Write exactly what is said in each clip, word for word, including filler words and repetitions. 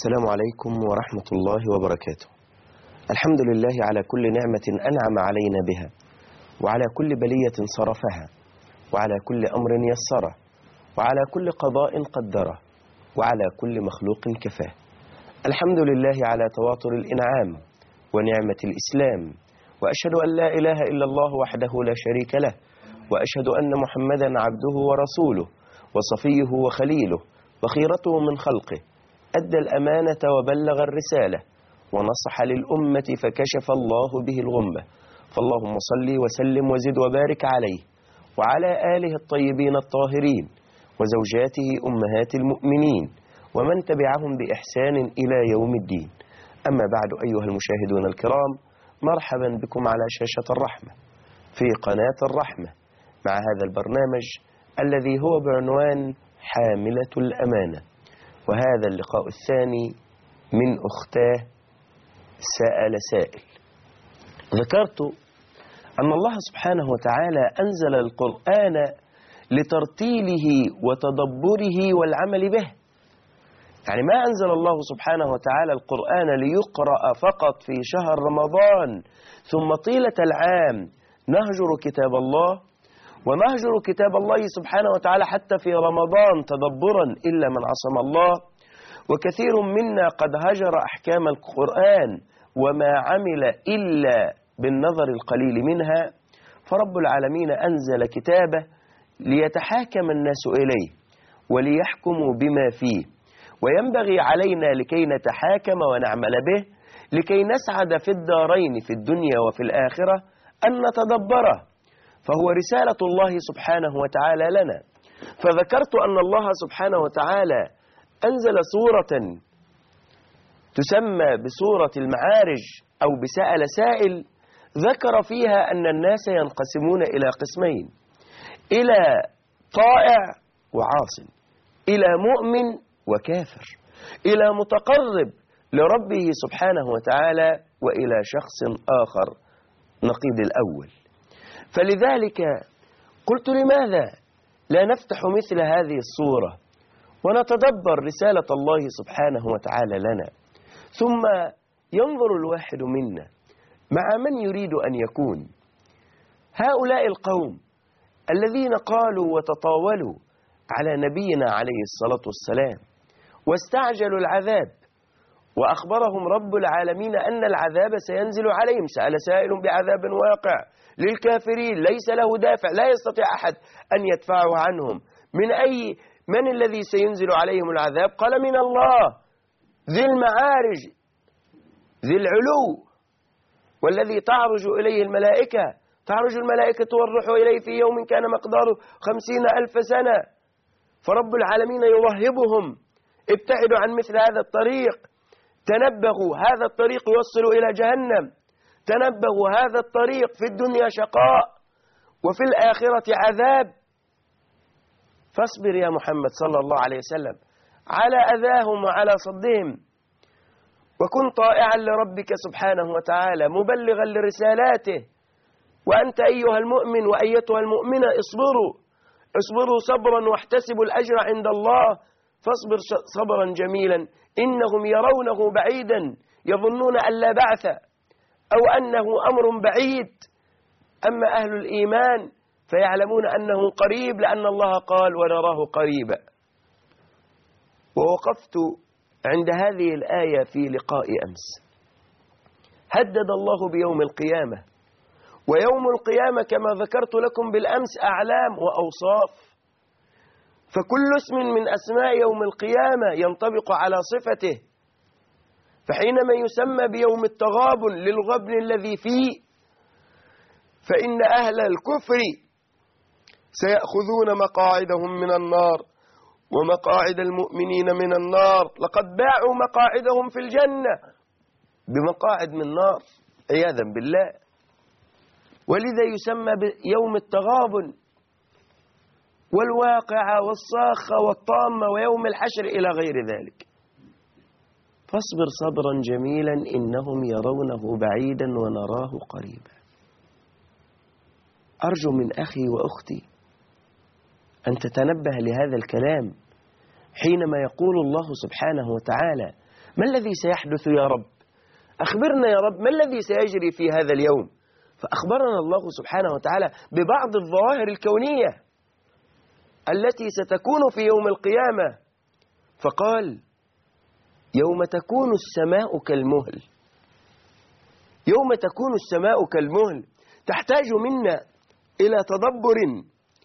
السلام عليكم ورحمة الله وبركاته. الحمد لله على كل نعمة أنعم علينا بها، وعلى كل بلية صرفها، وعلى كل أمر يسره، وعلى كل قضاء قدره، وعلى كل مخلوق كفاه. الحمد لله على تواتر الإنعام ونعمة الإسلام، وأشهد أن لا إله إلا الله وحده لا شريك له، وأشهد أن محمدا عبده ورسوله وصفيه وخليله وخيرته من خلقه، أدى الأمانة وبلغ الرسالة ونصح للأمة فكشف الله به الغمة. فاللهم صل وسلم وزد وبارك عليه وعلى آله الطيبين الطاهرين وزوجاته أمهات المؤمنين ومن تبعهم بإحسان إلى يوم الدين. أما بعد، أيها المشاهدون الكرام، مرحبا بكم على شاشة الرحمة في قناة الرحمة مع هذا البرنامج الذي هو بعنوان حاملة الأمانة. وهذا اللقاء الثاني من أختاه سأل سائل. ذكرت أن الله سبحانه وتعالى أنزل القرآن لترتيله وتدبره والعمل به. يعني ما أنزل الله سبحانه وتعالى القرآن ليقرأ فقط في شهر رمضان ثم طيلة العام نهجر كتاب الله ونهجر كتاب الله سبحانه وتعالى حتى في رمضان تدبرا إلا من عصم الله. وكثير منا قد هجر أحكام القرآن وما عمل إلا بالنظر القليل منها. فرب العالمين أنزل كتابه ليتحاكم الناس إليه وليحكموا بما فيه، وينبغي علينا لكي نتحاكم ونعمل به لكي نسعد في الدارين في الدنيا وفي الآخرة أن نتدبره، فهو رسالة الله سبحانه وتعالى لنا. فذكرت أن الله سبحانه وتعالى أنزل سورة تسمى بسورة المعارج أو بسأل سائل، ذكر فيها أن الناس ينقسمون إلى قسمين: إلى طائع وعاص، إلى مؤمن وكافر، إلى متقرب لربه سبحانه وتعالى، وإلى شخص آخر نقيض الأول. فلذلك قلت لماذا لا نفتح مثل هذه الصورة ونتدبر رسالة الله سبحانه وتعالى لنا، ثم ينظر الواحد منا مع من يريد أن يكون. هؤلاء القوم الذين قالوا وتطاولوا على نبينا عليه الصلاة والسلام واستعجلوا العذاب، وأخبرهم رب العالمين أن العذاب سينزل عليهم. سأل سائل بعذاب واقع للكافرين ليس له دافع، لا يستطيع أحد أن يدفعه عنهم. من أي من الذي سينزل عليهم العذاب؟ قال: من الله ذي المعارج ذي العلو، والذي تعرج إليه الملائكة، تعرج الملائكة والروح إليه في يوم كان مقداره خمسين ألف سنة. فرب العالمين يوهبهم: ابتعدوا عن مثل هذا الطريق، تنبهوا، هذا الطريق يوصل إلى جهنم، تنبهوا، هذا الطريق في الدنيا شقاء وفي الآخرة عذاب. فاصبر يا محمد صلى الله عليه وسلم على أذاهم وعلى صدهم، وكن طائعا لربك سبحانه وتعالى مبلغا لرسالاته. وأنت أيها المؤمن وأيتها المؤمنة اصبروا اصبروا صبرا واحتسبوا الأجر عند الله، فاصبر صبرا جميلا إنهم يرونه بعيدا يظنون أن لا بعث أو أنه أمر بعيد، أما أهل الإيمان فيعلمون أنه قريب، لأن الله قال: ونراه قريبا. ووقفت عند هذه الآية في لقاء أمس. هدد الله بيوم القيامة، ويوم القيامة كما ذكرت لكم بالأمس أعلام وأوصاف، فكل اسم من أسماء يوم القيامة ينطبق على صفته. فحينما يسمى بيوم التغابن للغبن الذي فيه، فإن أهل الكفر سيأخذون مقاعدهم من النار ومقاعد المؤمنين من النار، لقد باعوا مقاعدهم في الجنة بمقاعد من نار عياذا بالله. ولذا يسمى بيوم التغابن، والواقعة والصاخة والطامة ويوم الحشر إلى غير ذلك. فاصبر صبرا جميلا إنهم يرونه بعيدا ونراه قريبا. أرجو من أخي وأختي أن تتنبه لهذا الكلام حينما يقول الله سبحانه وتعالى: ما الذي سيحدث يا رب؟ أخبرنا يا رب ما الذي سيجري في هذا اليوم؟ فأخبرنا الله سبحانه وتعالى ببعض الظواهر الكونية التي ستكون في يوم القيامة، فقال يوم تكون السماء كالمهل. يوم تكون السماء كالمهل تحتاج منا إلى تدبر.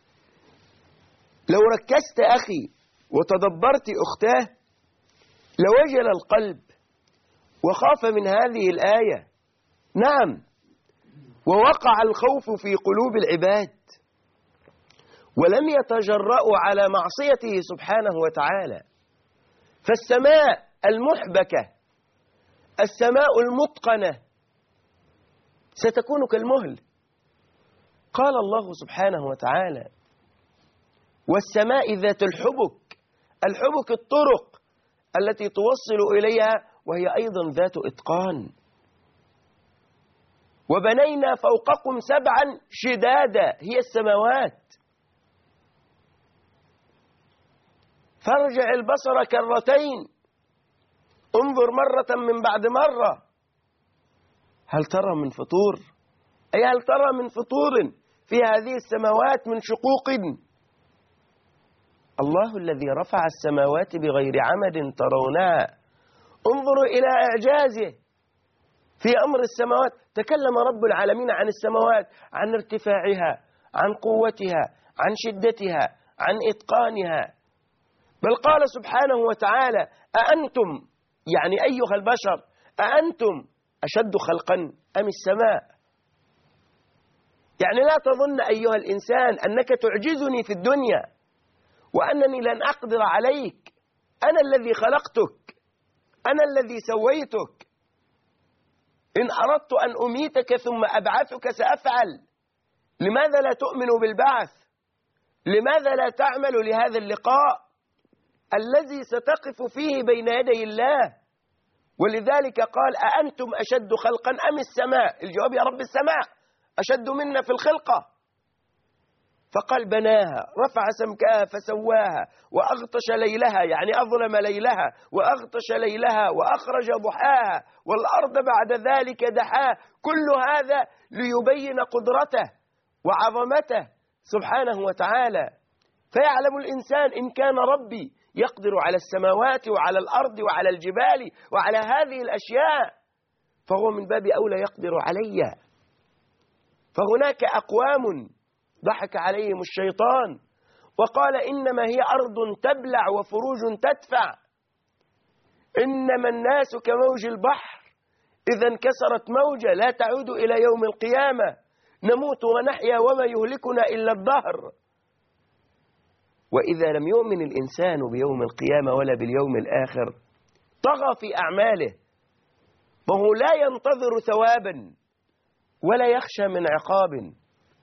لو ركزت أخي وتدبرت أختاه لوجل القلب وخاف من هذه الآية. نعم، ووقع الخوف في قلوب العباد ولم يتجرأوا على معصيته سبحانه وتعالى. فالسماء المحبكة، السماء المتقنة ستكون كالمهل. قال الله سبحانه وتعالى والسماء ذات الحبك. الحبك الطرق التي توصل إليها وهي أيضا ذات إتقان. وبنينا فوقكم سبعا شدادا، هي السماوات. فارجع البصر كرتين، انظر مرة من بعد مرة، هل ترى من فطور؟ أي هل ترى من فطور في هذه السماوات من شقوق؟ الله الذي رفع السماوات بغير عمد ترونها. انظروا إلى إعجازه في أمر السماوات. تكلم رب العالمين عن السماوات، عن ارتفاعها، عن قوتها، عن شدتها، عن إتقانها. بل قال سبحانه وتعالى أأنتم، يعني أيها البشر، أأنتم أشد خلقا أم السماء؟ يعني لا تظن أيها الإنسان أنك تعجزني في الدنيا وأنني لن أقدر عليك. أنا الذي خلقتك، أنا الذي سويتك. إن أردت أن أميتك ثم أبعثك سأفعل. لماذا لا تؤمن بالبعث؟ لماذا لا تعمل لهذا اللقاء الذي ستقف فيه بين يدي الله؟ ولذلك قال أأنتم أشد خلقا أم السماء؟ الجواب يا رب السماء أشد منا في الخلقة. فقال بناها، رفع سمكها فسواها، وأغطش ليلها، يعني أظلم ليلها، وأغطش ليلها، وأخرج ضحاها، والأرض بعد ذلك دحاها. كل هذا ليبين قدرته وعظمته سبحانه وتعالى. فيعلم الإنسان إن كان ربي يقدر على السماوات وعلى الأرض وعلى الجبال وعلى هذه الأشياء، فهو من باب أولى يقدر علي. فهناك أقوام ضحك عليهم الشيطان وقال إنما هي أرض تبلع وفروج تدفع. إنما الناس كموج البحر إذا انكسرت موجة لا تعود إلى يوم القيامة. نموت ونحيا وما يهلكنا إلا الدهر. وإذا لم يؤمن الإنسان بيوم القيامة ولا باليوم الآخر طغى في أعماله، وهو لا ينتظر ثوابا ولا يخشى من عقاب،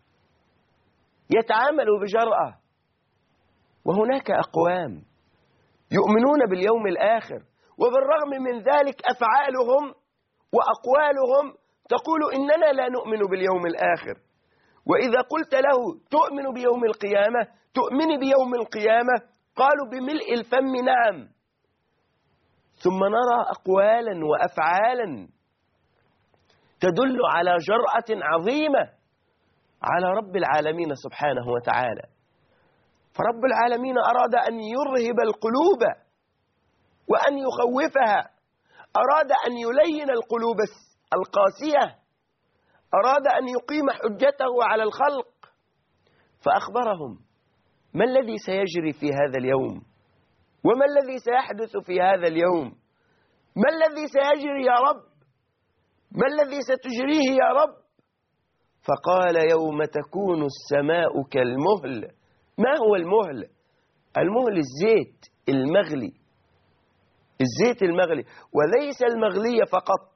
يتعامل بجرأة. وهناك أقوام يؤمنون باليوم الآخر وبالرغم من ذلك أفعالهم وأقوالهم تقول إننا لا نؤمن باليوم الآخر. وإذا قلت له تؤمن بيوم القيامة، تؤمن بيوم القيامة، قالوا بملء الفم نعم. ثم نرى أقوالا وأفعالا تدل على جرأة عظيمة على رب العالمين سبحانه وتعالى. فرب العالمين أراد أن يرهب القلوب وأن يخوفها، أراد أن يلين القلوب القاسية، أراد أن يقيم حجته على الخلق. فأخبرهم ما الذي سيجري في هذا اليوم، وما الذي سيحدث في هذا اليوم، ما الذي سيجري يا رب، ما الذي ستجريه يا رب. فقال يوم تكون السماء كالمهل. ما هو المهل؟ المهل الزيت المغلي، الزيت المغلي، وليس المغلي فقط.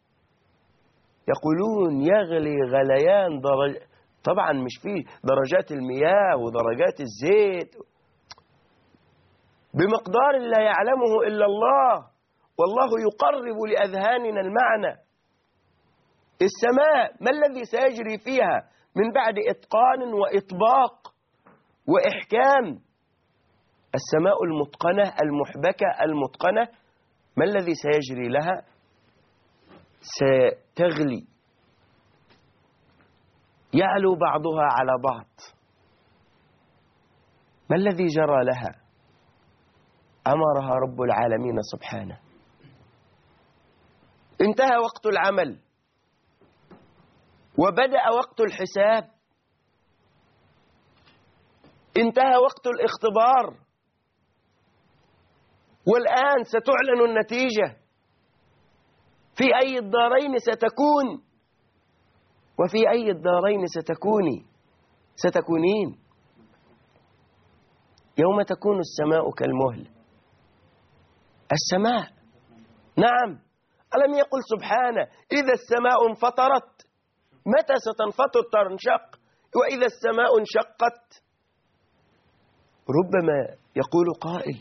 يقولون يغلي غليان درج... طبعا مش فيه درجات المياه ودرجات الزيت، بمقدار لا يعلمه إلا الله، والله يقرب لأذهاننا المعنى. السماء ما الذي سيجري فيها من بعد إتقان وإطباق وإحكام؟ السماء المتقنة المحبكة المتقنة ما الذي سيجري لها؟ ستغلي، يعلو بعضها على بعض. ما الذي جرى لها؟ أمرها رب العالمين سبحانه. انتهى وقت العمل وبدأ وقت الحساب، انتهى وقت الاختبار، والآن ستعلن النتيجة في أي الدارين ستكون، وفي أي الدارين ستكوني ستكونين. يوم تكون السماء كالمهل. السماء، نعم، ألم يقل سبحانه إذا السماء انفطرت؟ متى ستنفطر؟ تنشق. وإذا السماء انشقت؟ ربما يقول قائل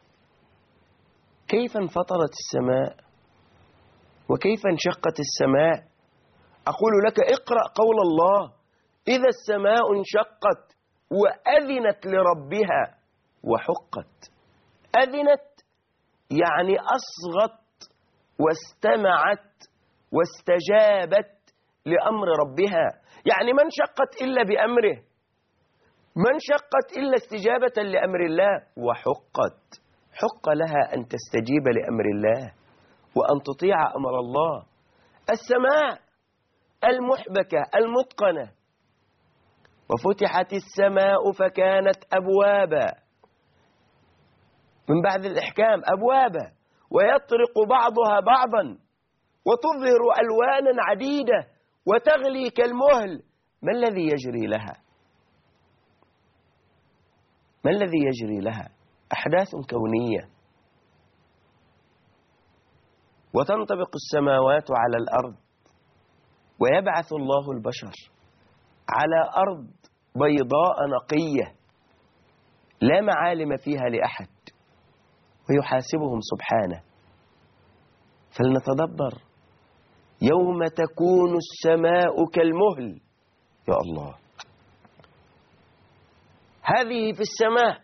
كيف انفطرت السماء وكيف انشقت السماء؟ أقول لك اقرأ قول الله إذا السماء انشقت وأذنت لربها وحقت. أذنت يعني أصغت واستمعت واستجابت لأمر ربها، يعني ما انشقت إلا بأمره، ما انشقت إلا استجابة لأمر الله. وحقت، حق لها أن تستجيب لأمر الله وأن تطيع أمر الله. السماء المحبكة المتقنة. وفتحت السماء فكانت أبوابا، من بعد الإحكام أبوابا، ويطرق بعضها بعضا وتظهر ألوانا عديدة وتغلي كالمهل. ما الذي يجري لها؟ ما الذي يجري لها؟ أحداث كونية. وتنطبق السماوات على الأرض، ويبعث الله البشر على أرض بيضاء نقية لا معالم فيها لأحد، ويحاسبهم سبحانه. فلنتدبر يوم تكون السماء كالمهل. يا الله، هذه في السماء.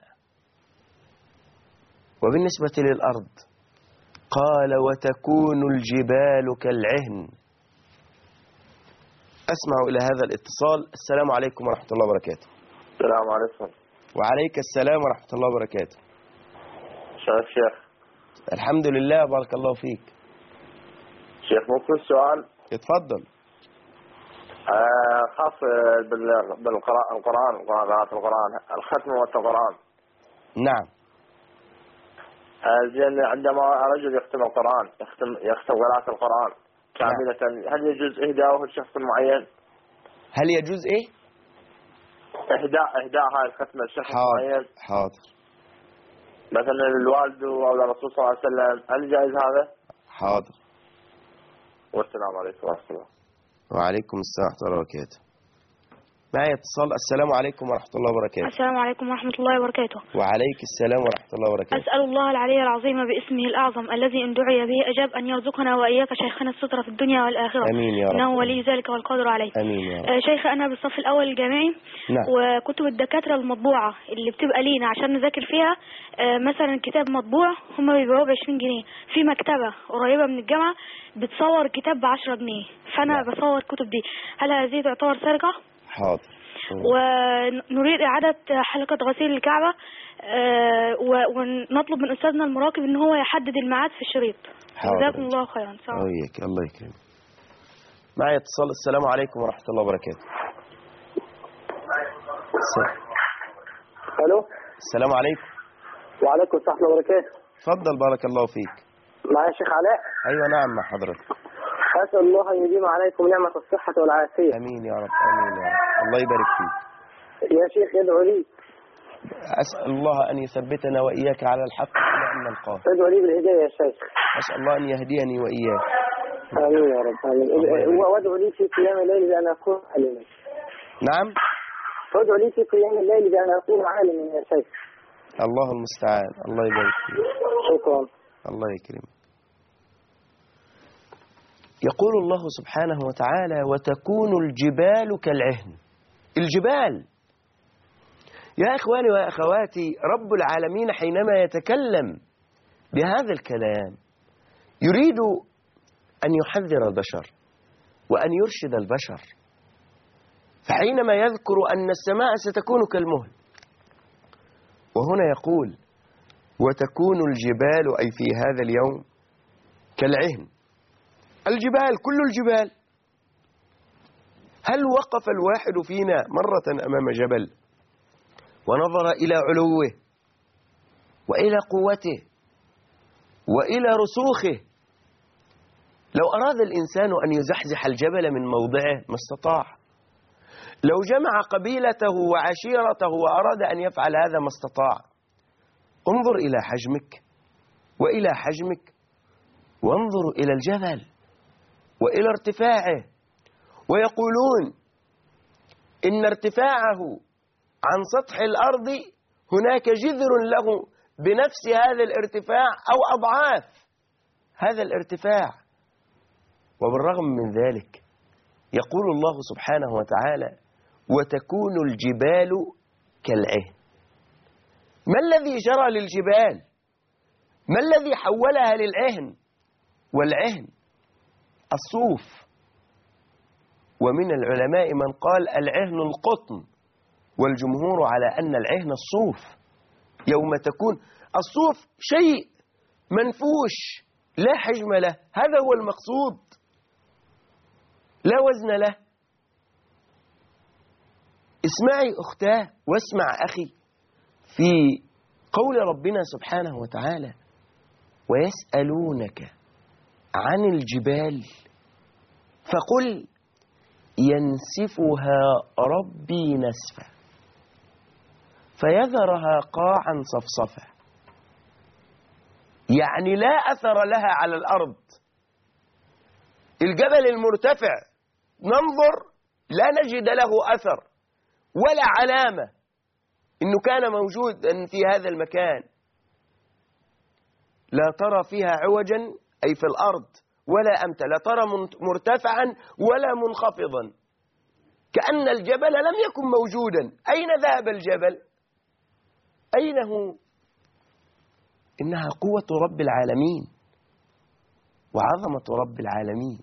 وبالنسبة للأرض قال وتكون الجبال كالعهن. أسمع إلى هذا الاتصال. السلام عليكم ورحمة الله وبركاته. السلام عليكم. وعليك السلام ورحمة الله وبركاته. شيخ شيخ الحمد لله، بارك الله فيك. شيخ ممكن سؤال؟ اتفضل. آه خاص بالقراءة، القرآن، قراءة القرآن، الختم والقرآن. نعم. آه زين، عندما رجل يختم القرآن، يختم يختم قراءة القرآن كاملة، نعم. هل يجوز إهداؤه لشخص معين؟ هل يجوز إيه؟ إهداء إهداء هاي الختمة لشخص معين. حاضر. مثلا الوالد أو الرسول صلى الله عليه وسلم، هل جائز هذا؟ حاضر. والسلام عليكم ورحمة الله. وعليكم السلام ورحمة الله وبركاته. معي اتصال. السلام عليكم ورحمة الله وبركاته. السلام عليكم ورحمة الله وبركاته. وعليك السلام ورحمة الله وبركاته. أسأل الله العلي العظيم باسمه الأعظم الذي إن دعي به أجاب أن يرزقنا وإياك شيخنا الستر في الدنيا والآخرة. أمين يا رب. إنه ولي ذلك والقادر عليه. أمين يا رب. آه شيخ، أنا بالصف الأول الجامعي. نعم. وكتب الدكاترة المطبوعة اللي بتبقى لينا عشان نذاكر فيها، آه مثلا كتاب مطبوع هم بيبيعوه ب عشرين جنيه، في مكتبة قريبة من الجامعة بتصور كتاب ب عشرة جنيه، فأنا نعم. بصور كتب دي، هل هذه تعتبر سرقة؟ حاضر. ونريد إعادة حلقة غسيل الكعبة، أه ونطلب من أستاذنا المراقب إن هو يحدد الميعاد في الشريط. جزاكم الله خيرا. وياك، الله يكرمك. معي اتصال. السلام عليكم ورحمة الله وبركاته. الو. السلام عليكم. وعليكم السلام ورحمة الله وبركاته. تفضل بارك الله فيك. معي الشيخ علاء. أيوة نعم مع حضرتك. أسأل الله أن يديم عليكم نعمة الصحة والعافية. أمين يا رب. أمين يا رب. الله يبارك فيك. يا شيخ ادعو لي. أسأل الله أن يثبتنا وإياك على الحق إلى أن نلقاه. ادعو لي بالهداية يا شيخ. أسأل الله أن يهديني وإياك. آمين يا رب. آمين. وادعو لي في قيام الليل بأن أكون عالما. نعم. ادعو لي في قيام الليل بأن أكون عالما يا شيخ. الله المستعان. الله يبارك فيك. شكرا. الله يكرمك. يقول الله سبحانه وتعالى وتكون الجبال كالعهن. الجبال، يا إخواني وأخواتي، رب العالمين حينما يتكلم بهذا الكلام يريد أن يحذر البشر وأن يرشد البشر. فحينما يذكر أن السماء ستكون كالمهل، وهنا يقول وتكون الجبال، أي في هذا اليوم، كالعهن. الجبال، كل الجبال. هل وقف الواحد فينا مرة أمام جبل ونظر إلى علوه وإلى قوته وإلى رسوخه؟ لو أراد الإنسان أن يزحزح الجبل من موضعه ما استطاع. لو جمع قبيلته وعشيرته وأراد أن يفعل هذا ما استطاع. انظر إلى حجمك وإلى حجمك، وانظر إلى الجبل وإلى ارتفاعه. ويقولون إن ارتفاعه عن سطح الأرض هناك جذر له بنفس هذا الارتفاع أو أضعاف هذا الارتفاع. وبالرغم من ذلك يقول الله سبحانه وتعالى وتكون الجبال كالعهن. ما الذي جرى للجبال؟ ما الذي حولها للعهن؟ والعهن الصوف. ومن العلماء من قال العهن القطن، والجمهور على أن العهن الصوف. يوم تكون الصوف شيء منفوش لا حجم له، هذا هو المقصود، لا وزن له. اسمعي أختاه واسمع أخي في قول ربنا سبحانه وتعالى ويسألونك عن الجبال فقل ينسفها ربي نسفا فيذرها قاعا صفصفا. يعني لا أثر لها على الأرض. الجبل المرتفع ننظر لا نجد له أثر ولا علامة إنه كان موجودا في هذا المكان. لا ترى فيها عوجا أي في الأرض ولا أمتا، لا ترى مرتفعا ولا منخفضا، كأن الجبل لم يكن موجودا. أين ذهب الجبل؟ أين هو؟ إنها قوة رب العالمين وعظمة رب العالمين.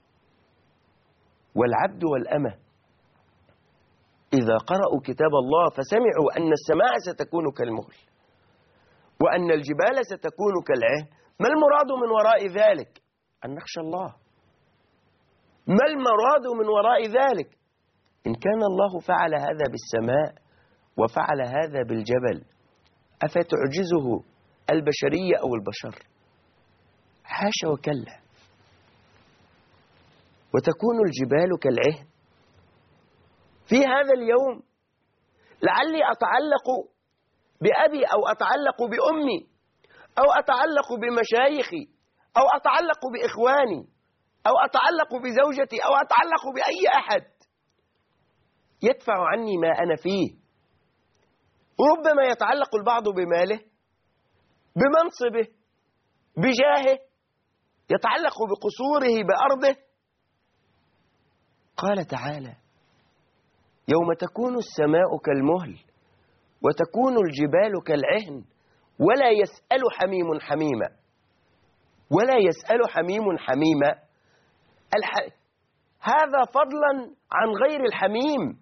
والعبد والأمة إذا قرأوا كتاب الله فسمعوا أن السماء ستكون كالمهل وأن الجبال ستكون كالعهن، ما المراد من وراء ذلك؟ أن نخشى الله. ما المراد من وراء ذلك؟ إن كان الله فعل هذا بالسماء وفعل هذا بالجبل أفتعجزه البشرية أو البشر؟ حاشا وكلا. وتكون الجبال كالعهن. في هذا اليوم لعلي أتعلق بأبي أو أتعلق بأمي أو أتعلق بمشايخي أو أتعلق بإخواني أو أتعلق بزوجتي أو أتعلق بأي أحد يدفع عني ما أنا فيه. ربما يتعلق البعض بماله، بمنصبه، بجاهه، يتعلق بقصوره، بأرضه. قال تعالى يوم تكون السماء كالمهل وتكون الجبال كالعهن ولا يسأل حميم حميما. ولا يسأل حميم حميما. الح... هذا فضلا عن غير الحميم.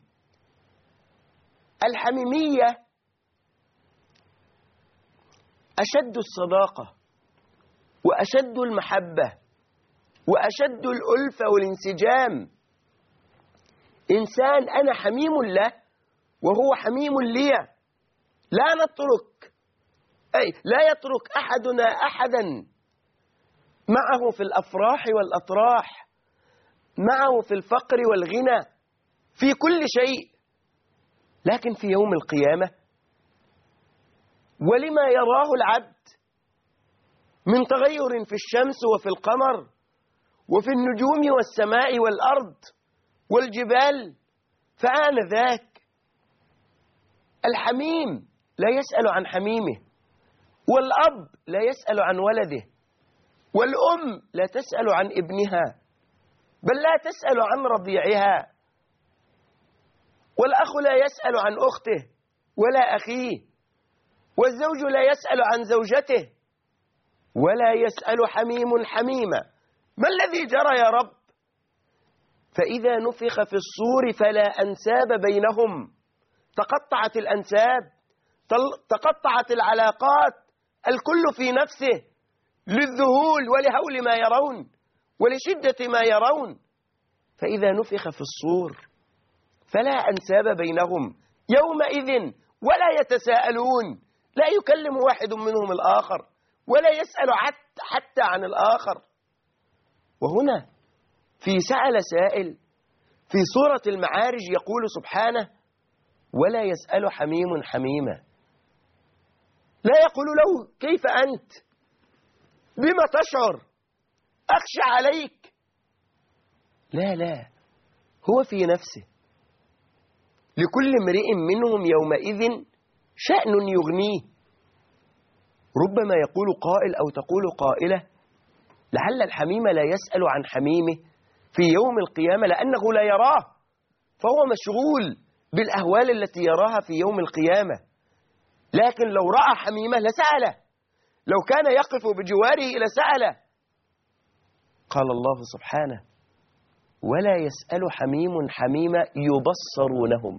الحميمية أشد الصداقة وأشد المحبة وأشد الألفة والانسجام. إنسان أنا حميم له وهو حميم لي، لا نترك أي لا يترك أحدنا أحدا معه في الأفراح والأطراح، معه في الفقر والغنى، في كل شيء. لكن في يوم القيامة ولما يراه العبد من تغير في الشمس وفي القمر وفي النجوم والسماء والأرض والجبال، فآنذاك الحميم لا يسأل عن حميمه، والأب لا يسأل عن ولده، والأم لا تسأل عن ابنها بل لا تسأل عن رضيعها، والأخ لا يسأل عن أخته ولا أخيه، والزوج لا يسأل عن زوجته ولا يسأل حميم حميما. ما الذي جرى يا رب؟ فإذا نفخ في الصور فلا أنساب بينهم، تقطعت الأنساب، تقطعت العلاقات، الكل في نفسه، للذهول ولهول ما يرون ولشدة ما يرون. فإذا نفخ في الصور فلا أنساب بينهم يومئذ ولا يتساءلون، لا يكلم واحد منهم الآخر ولا يسأل حتى عن الآخر. وهنا في سأل سائل في سورة المعارج يقول سبحانه: ولا يسأل حميم حميما. لا يقول له كيف أنت، بما تشعر، أخشى عليك. لا لا، هو في نفسه. لكل امرئ منهم يومئذ شأن يغنيه. ربما يقول قائل أو تقول قائلة: لعل الحميم لا يسأل عن حميمه في يوم القيامة لأنه لا يراه، فهو مشغول بالأهوال التي يراها في يوم القيامة. لكن لو رأى حميمه لسأله، لو كان يقف بجواره لسأله. قال الله سبحانه: ولا يسأل حميم حميما يبصرونهم.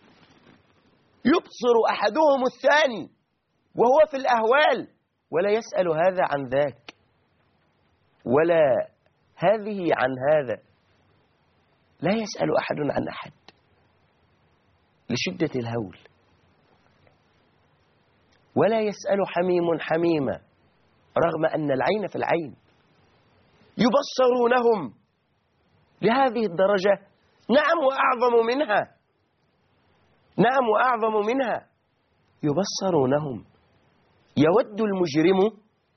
يبصر أحدهم الثاني وهو في الأهوال، ولا يسأل هذا عن ذاك ولا هذه عن هذا. لا يسأل أحد عن أحد لشدة الهول. ولا يسأل حميم حميما رغم أن العين في العين. يبصرونهم لهذه الدرجة. نعم وأعظم منها، نعم وأعظم منها. يبصرونهم. يود المجرم،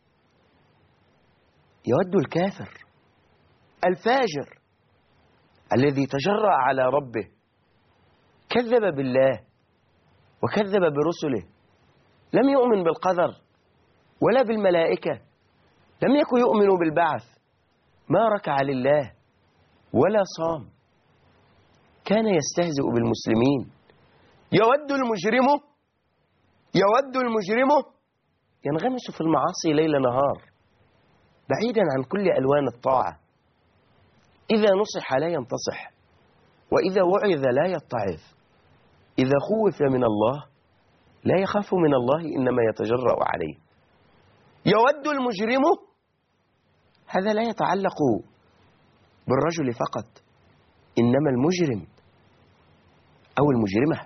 يود الكافر الفاجر الذي تجرأ على ربه، كذب بالله وكذب برسله، لم يؤمن بالقدر ولا بالملائكة، لم يكن يؤمن بالبعث، ما ركع لله ولا صام، كان يستهزئ بالمسلمين. يود المجرم، يود المجرم ينغمس في المعاصي ليل نهار بعيدا عن كل ألوان الطاعة. إذا نصح لا ينتصح، وإذا وعظ لا يتعظ، إذا خوف من الله لا يخاف من الله، إنما يتجرأ عليه. يود المجرم، هذا لا يتعلق بالرجل فقط، إنما المجرم أو المجرمة.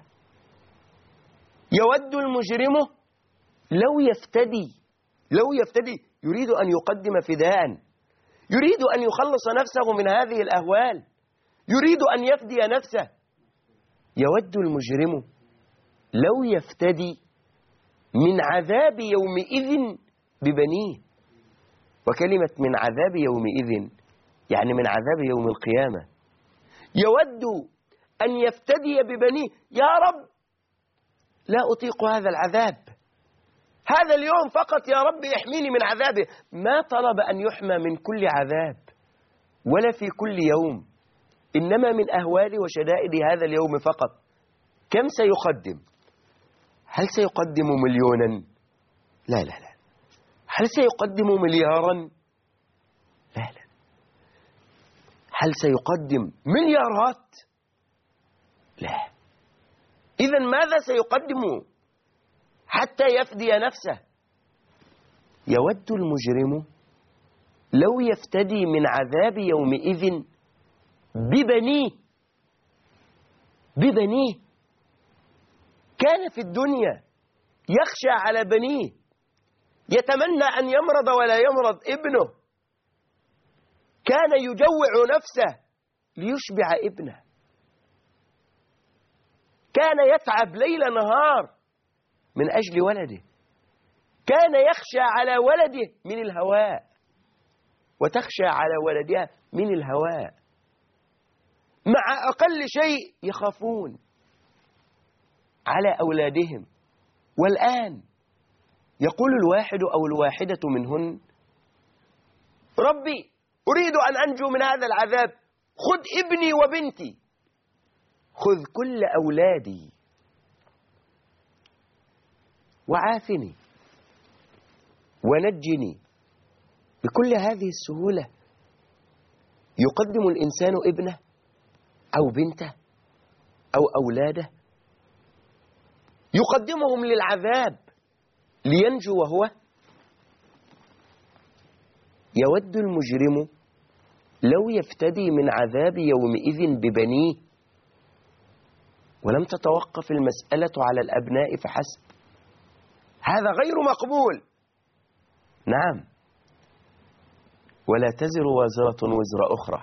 يود المجرم لو يفتدي، لو يفتدي يريد أن يقدم فداء، يريد أن يخلص نفسه من هذه الأهوال، يريد أن يفدي نفسه. يود المجرم لو يفتدي من عذاب يومئذ ببنيه. وكلمة من عذاب يومئذ يعني من عذاب يوم القيامة. يود أن يفتدي ببنيه. يا رب لا أطيق هذا العذاب، هذا اليوم فقط يا رب احميني من عذابه. ما طلب أن يحمى من كل عذاب ولا في كل يوم، إنما من أهوال وشدائد هذا اليوم فقط. كم سيقدم؟ هل سيقدم مليونا؟ لا لا لا. هل سيقدم مليارا؟ لا لا. هل سيقدم مليارات؟ لا. إذن ماذا سيقدم حتى يفدي نفسه؟ يود المجرم لو يفتدي من عذاب يومئذ ببنيه، ببنيه. كان في الدنيا يخشى على بنيه، يتمنى أن يمرض ولا يمرض ابنه، كان يجوع نفسه ليشبع ابنه، كان يتعب ليل نهار من أجل ولده، كان يخشى على ولده من الهواء وتخشى على ولدها من الهواء. مع أقل شيء يخافون على أولادهم. والآن يقول الواحد أو الواحدة منهن: ربي أريد أن أنجو من هذا العذاب، خذ ابني وبنتي، خذ كل أولادي وعافني ونجني بكل هذه السهولة يقدم الإنسان ابنه أو بنته أو أولاده، يقدمهم للعذاب لينجو وهو يود المجرم لو يفتدي من عذاب يومئذ ببنيه. ولم تتوقف المسألة على الأبناء فحسب، هذا غير مقبول. نعم، ولا تزر وازرة وزر أخرى،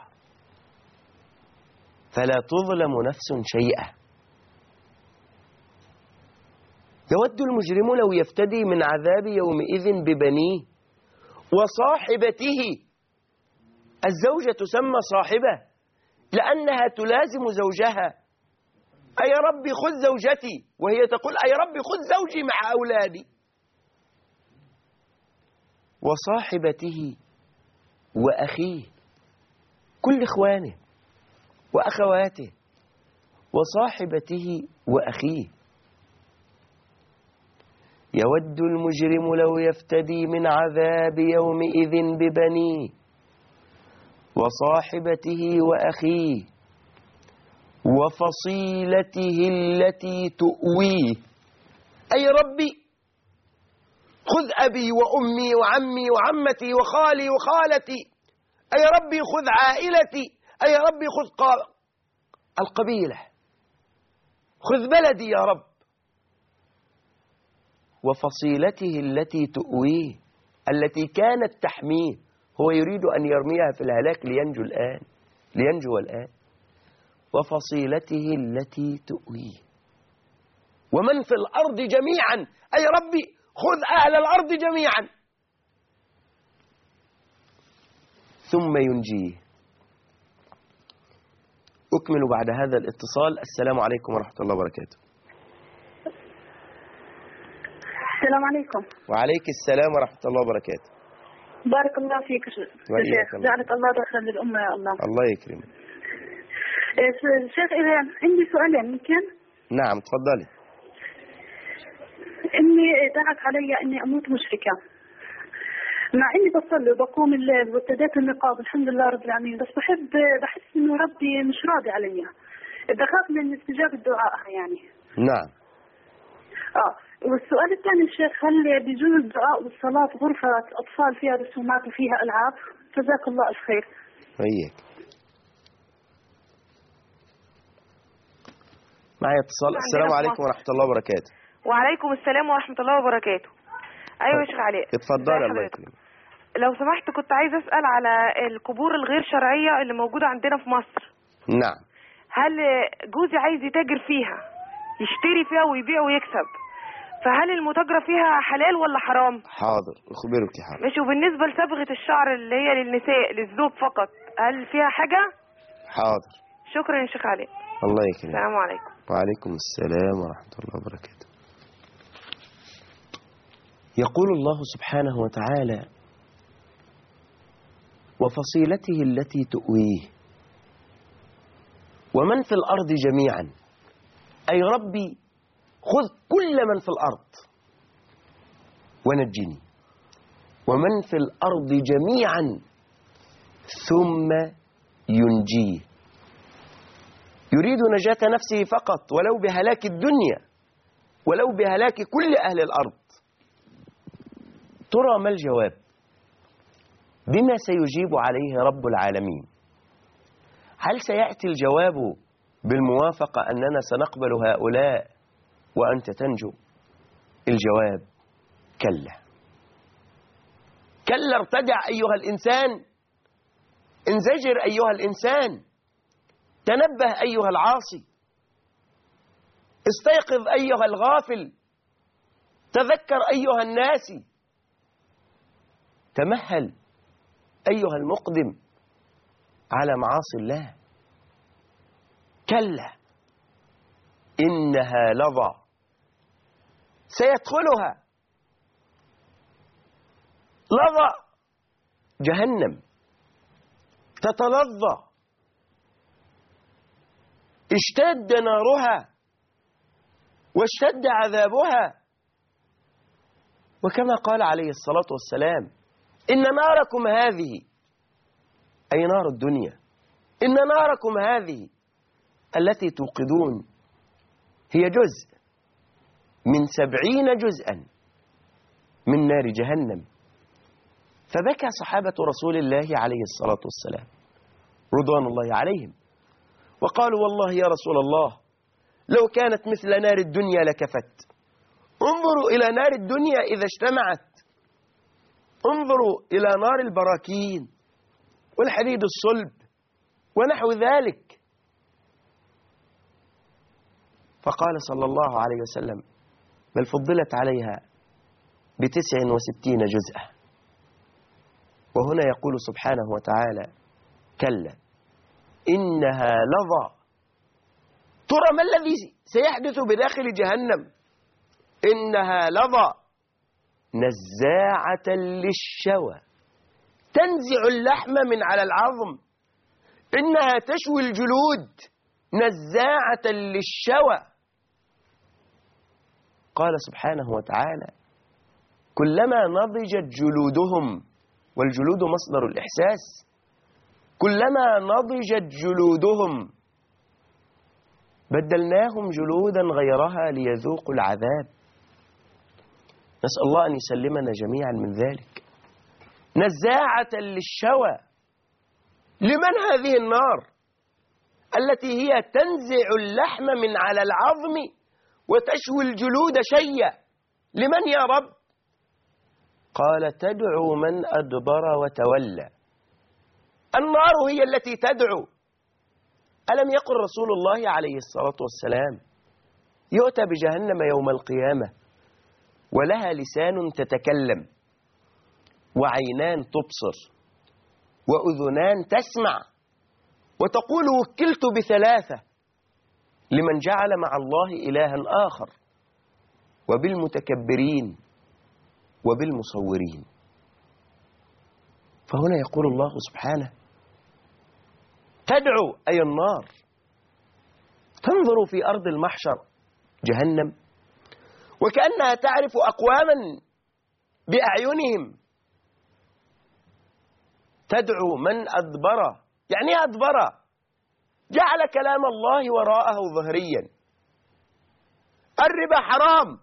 فلا تظلم نفس شيئا. يود المجرم لو يفتدي من عذاب يومئذ ببنيه وصاحبته. الزوجة تسمى صاحبة لأنها تلازم زوجها. أي ربي خذ زوجتي، وهي تقول أي ربي خذ زوجي مع أولادي. وصاحبته وأخيه، كل إخوانه وأخواته، وصاحبته وأخيه. يود المجرم لو يفتدي من عذاب يومئذ ببنيه وصاحبته وأخيه وفصيلته التي تؤويه. أي ربي خذ أبي وأمي وعمي وعمتي وخالي وخالتي. أي ربي خذ عائلتي. أي ربي خذ قا... القبيلة، خذ بلدي يا رب. وفصيلته التي تؤويه، التي كانت تحميه. هو يريد أن يرميها في الهلاك لينجو الآن، لينجو الآن. وفصيلته التي تؤويه ومن في الأرض جميعا. أي ربي خذ أهل الأرض جميعا ثم ينجيه. أكمل بعد هذا الاتصال. السلام عليكم ورحمة الله وبركاته. السلام عليكم. وعليك السلام ورحمة الله وبركاته. بارك الله فيك شيخ، جعلك الله دخل للأمة يا الله. الله يكرمك. شيخ إذا عندي سؤالين ممكن؟ نعم تفضلي. إني دعت علي إني أموت مشركة، مع إني بصلي وبقوم الليل وابتديت النقاب الحمد لله رب العالمين، بس بحب بحس إنه ربي مش راضي علي، بخاف من استجابة دعائها يعني. نعم. آه والسؤال الثاني الشيخ، هل بيجوز الدعاء والصلاة في غرفة أطفال فيها رسومات وفيها ألعاب؟ جزاك الله الخير. وياك. معي اتصال. السلام عليكم ورحمة الله وبركاته. وعليكم السلام ورحمة الله وبركاته. أيوة يا شيخ علاء. اتفضل. الله يكرمك. لو سمحت كنت عايز أسأل على القبور الغير شرعية اللي موجودة عندنا في مصر. نعم. هل جوزي عايز يتاجر فيها، يشتري فيها ويبيع ويكسب، فهل المتاجرة فيها حلال ولا حرام؟ حاضر أخبرك حاضر. ماشي. وبالنسبة لصبغة الشعر اللي هي للنساء للزوج فقط، هل فيها حاجة؟ حاضر. شكرا يا شيخ علاء. الله يكرمك. السلام عليكم. وعليكم السلام ورحمة الله وبركاته. يقول الله سبحانه وتعالى: وفصيلته التي تؤويه ومن في الأرض جميعا. أي ربي خذ كل من في الأرض ونجني، ومن في الأرض جميعا ثم ينجيه. يريد نجاة نفسه فقط، ولو بهلاك الدنيا، ولو بهلاك كل أهل الأرض. ترى ما الجواب؟ بما سيجيب عليه رب العالمين. هل سيأتي الجواب بالموافقة أننا سنقبل هؤلاء وأنت تنجو؟ الجواب كلا. كلا ارتدع أيها الإنسان، انزجر أيها الإنسان، تنبه أيها العاصي، استيقظ أيها الغافل، تذكر أيها الناسي، تمهل أيها المقدم على معاصي الله. كلا إنها لظى سيدخلها. لظى جهنم تتلظى، اشتد نارها واشتد عذابها. وكما قال عليه الصلاة والسلام: إن ناركم هذه، أي نار الدنيا، إن ناركم هذه التي توقدون هي جزء من سبعين جزءا من نار جهنم. فبكى صحابة رسول الله عليه الصلاة والسلام رضوان الله عليهم وقالوا والله يا رسول الله لو كانت مثل نار الدنيا لكفت. انظروا إلى نار الدنيا إذا اجتمعت، انظروا إلى نار البراكين والحديد الصلب ونحو ذلك. فقال صلى الله عليه وسلم بل فضلت عليها بتسع وستين جزءا. وهنا يقول سبحانه وتعالى كلا إنها لظى. ترى ما الذي سيحدث بداخل جهنم؟ إنها لظى نزاعة للشوى تنزع اللحم من على العظم. إنها تشوي الجلود نزاعة للشوى. قال سبحانه وتعالى كلما نضجت جلودهم، والجلود مصدر الإحساس، كلما نضجت جلودهم بدلناهم جلودا غيرها ليذوقوا العذاب. نسأل الله أن يسلمنا جميعا من ذلك. نزاعة للشوى. لمن هذه النار التي هي تنزع اللحم من على العظم وتشوي الجلود شيا؟ لمن يا رب؟ قال تدعو من أدبر وتولى. النار هي التي تدعو. ألم يقل رسول الله عليه الصلاة والسلام يؤتى بجهنم يوم القيامة ولها لسان تتكلم وعينان تبصر وأذنان تسمع وتقول وكلت بثلاثة لمن جعل مع الله إلها آخر وبالمتكبرين وبالمصورين. فهنا يقول الله سبحانه تدعو أي النار. تنظر في أرض المحشر جهنم وكأنها تعرف أقواما بأعينهم. تدعو من أدبر. يعني ايه أدبر؟ جعل كلام الله وراءه ظهريا. الربا حرام،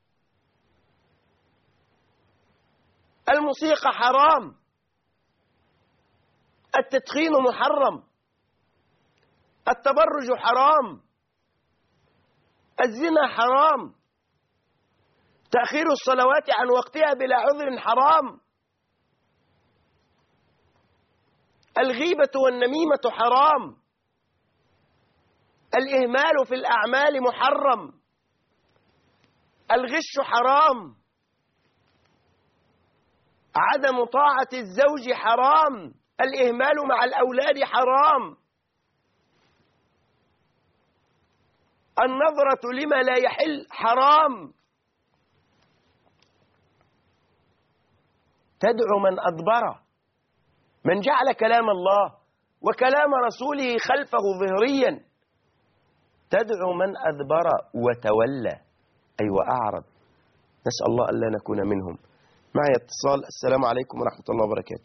الموسيقى حرام، التدخين محرم، التبرج حرام، الزنا حرام، تأخير الصلوات عن وقتها بلا عذر حرام، الغيبة والنميمة حرام، الإهمال في الأعمال محرم، الغش حرام، عدم طاعة الزوج حرام، الإهمال مع الأولاد حرام، النظرة لما لا يحل حرام. تدعو من أدبر، من جعل كلام الله وكلام رسوله خلفه ظهريا. تدعو من أدبر وتولى أي وأعرض. نسأل الله ألا نكون منهم. معي اتصال. السلام عليكم ورحمة الله وبركاته.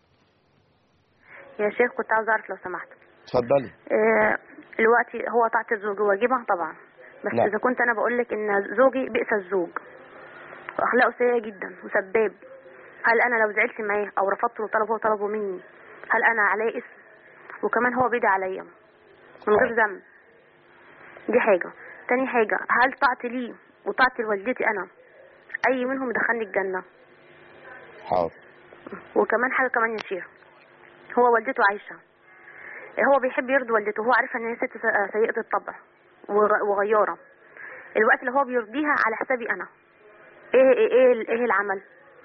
يا شيخ كنت عاوز أعرف لو سمحت. تفضلي. إيه دلوقتي هو طاعة الزوج واجبة طبعا، بس لا. إذا كنت أنا بقول لك إن زوجي بئس الزوج وأخلاقه سيئة جدا وسباب، هل أنا لو زعلت معاه أو رفضت له طلبه وطلبه مني هل أنا عليه اسم؟ وكمان هو بيدعي عليا من غير ذنب. دي حاجة. تاني حاجة، هل طاعتي ليه وطاعتي لوالدتي أنا أي منهم يدخلني الجنة؟ حاضر. وكمان حاجة كمان يا شيخ، هو والدته عايشة، هو بيحب يرضي والدته، هو عارفة إن هي ست سيئة الطبع وغيارة. الوقت اللي هو بيرضيها على حسابي أنا، إيه إيه إيه, إيه العمل؟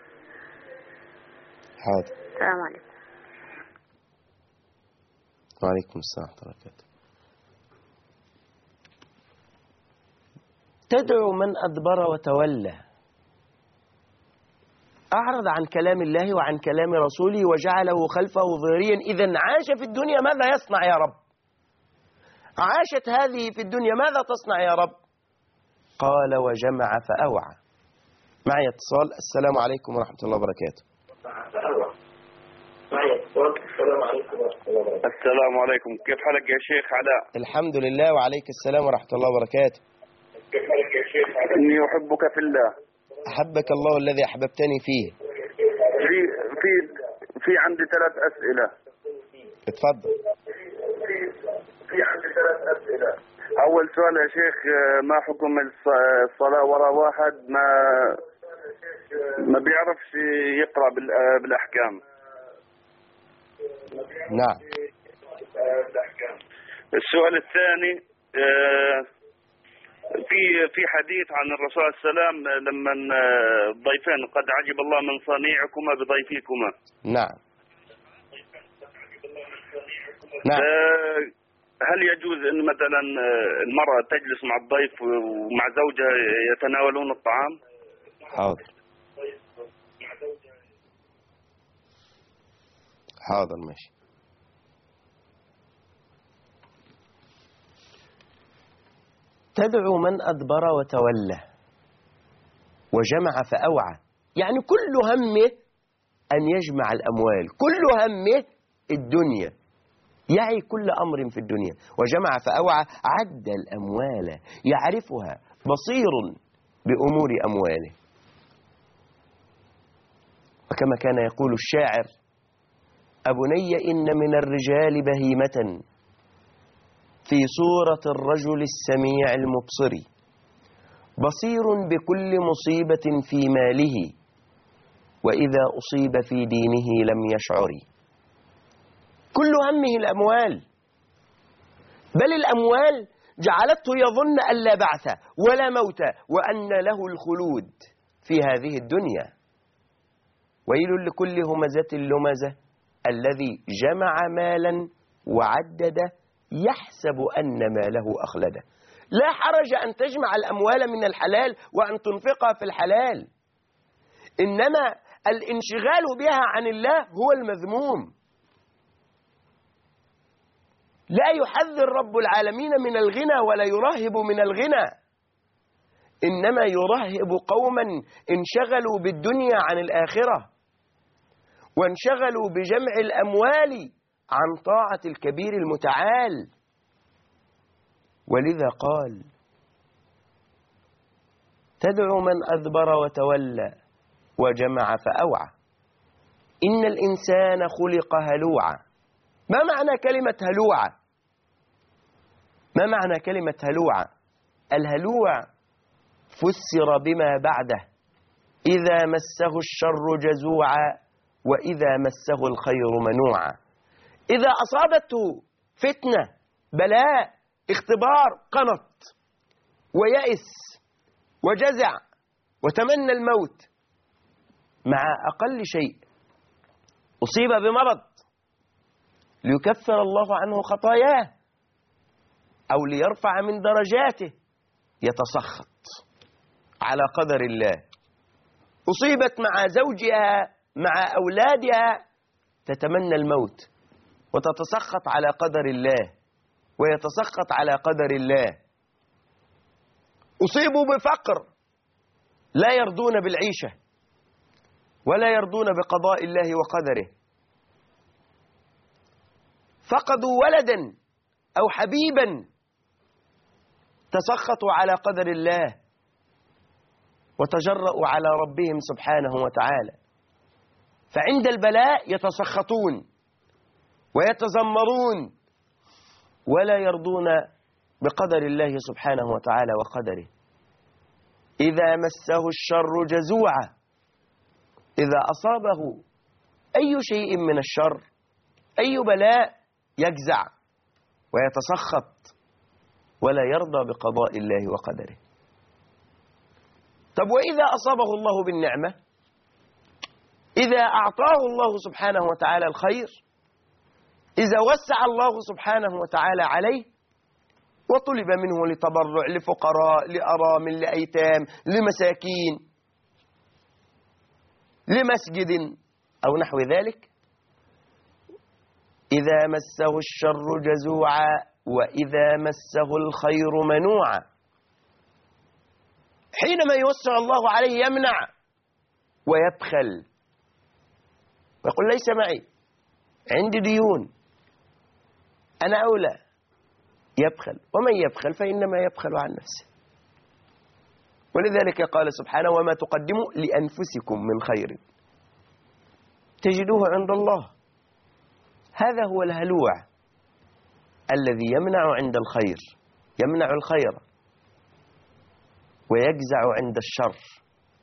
حاضر. السلام عليكم. وعليكم السلام ورحمة الله وبركاته. تدعو من أدبر وتولى، أعرض عن كلام الله وعن كلام رسوله وجعله خلفه ظهريا. إذن عاش في الدنيا ماذا يصنع يا رب؟ عاشت هذه في الدنيا ماذا تصنع يا رب؟ قال وجمع فأوعى. معي اتصال. السلام عليكم ورحمة الله وبركاته. السلام عليكم، كيف حالك يا شيخ علاء؟ الحمد لله وعليك السلام ورحمة الله وبركاته. كيف حالك يا شيخ علاء؟ إني أحبك في الله. أحبك الله الذي أحببتني فيه. في في في عندي ثلاث أسئلة. اتفضل. في في عندي ثلاث أسئلة. أول سؤال يا شيخ، ما حكم الصلاة وراء واحد ما ما بيعرفش يقرأ بالأحكام؟ نعم. السؤال الثاني، في في حديث عن الرسول صلى الله عليه وسلم لما الضيفين قد عجب الله من صنيعكما بضيفيكما. نعم. نعم. هل يجوز ان مثلا المرأة تجلس مع الضيف ومع زوجها يتناولون الطعام؟ حاضر. حاضر ماشي. تدعو من أدبر وتولى وجمع فأوعى، يعني كل همه أن يجمع الأموال، كل همه الدنيا، يعي كل أمر في الدنيا. وجمع فأوعى عد الأموال يعرفها، بصير بأمور أمواله. وكما كان يقول الشاعر: أبني إن من الرجال بهيمة في صورة الرجل السميع المبصر، بصير بكل مصيبة في ماله، وإذا أصيب في دينه لم يشعر. كل همه الأموال، بل الأموال جعلته يظن أن لا بعث ولا موت وأن له الخلود في هذه الدنيا. ويل لكل همزة لمزة الذي جمع مالا وعدد يحسب أن ماله أخلده. لا حرج أن تجمع الأموال من الحلال وأن تنفقها في الحلال، إنما الانشغال بها عن الله هو المذموم. لا يحذر رب العالمين من الغنى ولا يرهب من الغنى، إنما يرهب قوما انشغلوا بالدنيا عن الآخرة، وانشغلوا بجمع الأموال عن طاعة الكبير المتعال. ولذا قال: تدعو من أدبر وتولى وجمع فأوعى، إن الإنسان خلق هلوعا. ما معنى كلمة هلوعا؟ ما معنى كلمة هلوعا؟ الهلوع فسر بما بعده: إذا مسه الشر جزوعا وإذا مسه الخير منوعا. إذا أصابته فتنة، بلاء، اختبار، قنط ويأس وجزع وتمنى الموت. مع أقل شيء أصيب بمرض ليكفر الله عنه خطاياه أو ليرفع من درجاته، يتسخط على قدر الله. أصيبت مع زوجها مع أولادها تتمنى الموت وتتسخط على قدر الله ويتسخط على قدر الله. أصيبوا بفقر لا يرضون بالعيشة ولا يرضون بقضاء الله وقدره. فقدوا ولدا أو حبيبا تسخطوا على قدر الله وتجرؤوا على ربهم سبحانه وتعالى. فعند البلاء يتسخطون ويتذمرون ولا يرضون بقدر الله سبحانه وتعالى وقدره. إذا مسه الشر جزوعا، إذا أصابه أي شيء من الشر، أي بلاء، يجزع ويتسخط ولا يرضى بقضاء الله وقدره. طب وإذا أصابه الله بالنعمة، إذا أعطاه الله سبحانه وتعالى الخير، إذا وسع الله سبحانه وتعالى عليه وطلب منه لتبرع لفقراء، لأرامل، لأيتام، لمساكين، لمسجد أو نحو ذلك، إذا مسه الشر جزوعا وإذا مسه الخير منوعا. حينما يوسع الله عليه يمنع ويبخل ويقول ليس معي، عندي ديون، أنا أولى، يبخل. ومن يبخل فإنما يبخل عن نفسه. ولذلك قال سبحانه: وما تقدموا لأنفسكم من خير تجدوه عند الله. هذا هو الهلوع الذي يمنع عند الخير، يمنع الخير ويجزع عند الشر.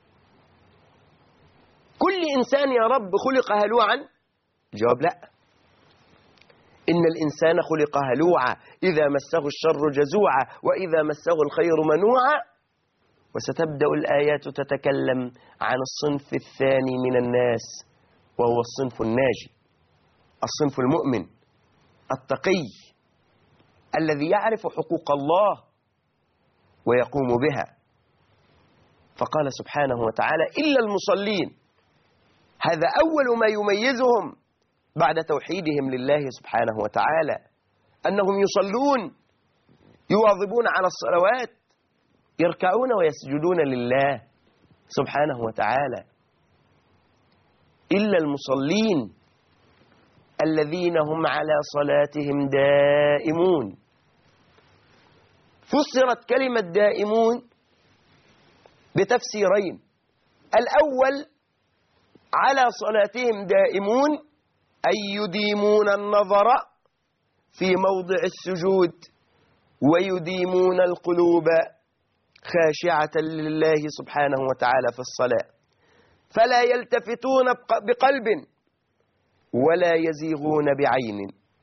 كل إنسان يا رب خلق هلوعا؟ الجواب لا. إن الإنسان خلق هلوعا إذا مسه الشر جزوعا وإذا مسه الخير منوعا. وستبدأ الآيات تتكلم عن الصنف الثاني من الناس، وهو الصنف الناجي، الصنف المؤمن التقي الذي يعرف حقوق الله ويقوم بها. فقال سبحانه وتعالى: إلا المصلين. هذا أول ما يميزهم بعد توحيدهم لله سبحانه وتعالى، أنهم يصلون، يواظبون على الصلوات، يركعون ويسجدون لله سبحانه وتعالى. إلا المصلين الذين هم على صلاتهم دائمون. فسرت كلمة دائمون بتفسيرين: الأول على صلاتهم دائمون أي يديمون النظر في موضع السجود ويديمون القلوب خاشعة لله سبحانه وتعالى في الصلاة، فلا يلتفتون بقلب ولا يزيغون بعين،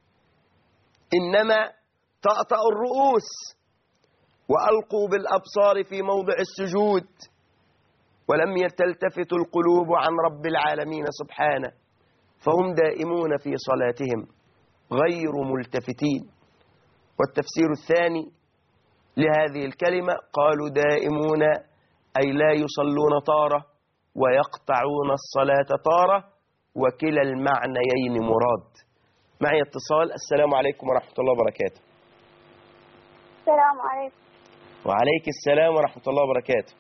إنما تأطأ الرؤوس وألقوا بالأبصار في موضع السجود، ولم تلتفت القلوب عن رب العالمين سبحانه، فهم دائمون في صلاتهم غير ملتفتين. والتفسير الثاني لهذه الكلمة قالوا دائمون أي لا يصلون طارة ويقطعون الصلاة طارة، وكلا المعنيين مراد. معي اتصال. السلام عليكم ورحمة الله وبركاته. السلام عليكم. وعليك السلام ورحمة الله وبركاته.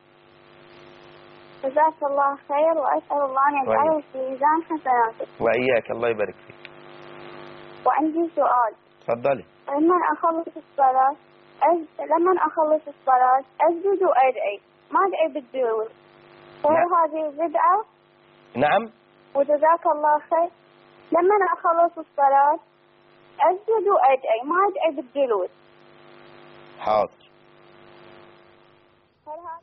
جزاك الله خير، وأسأل الله أن يجعله في ميزان حسناتك. وإياك، الله يبارك فيك. وعندي سؤال. تفضلي. لما أخلص الصلاة أز... لما أخلص الصلاة أسجد وأدعي، ما أدعي بالجلوس، فهل نعم. هذه بدعة؟ نعم. وجزاك الله خير. لما أخلص الصلاة أسجد وأدعي، ما أدعي بالجلوس. حاضر. هل هذا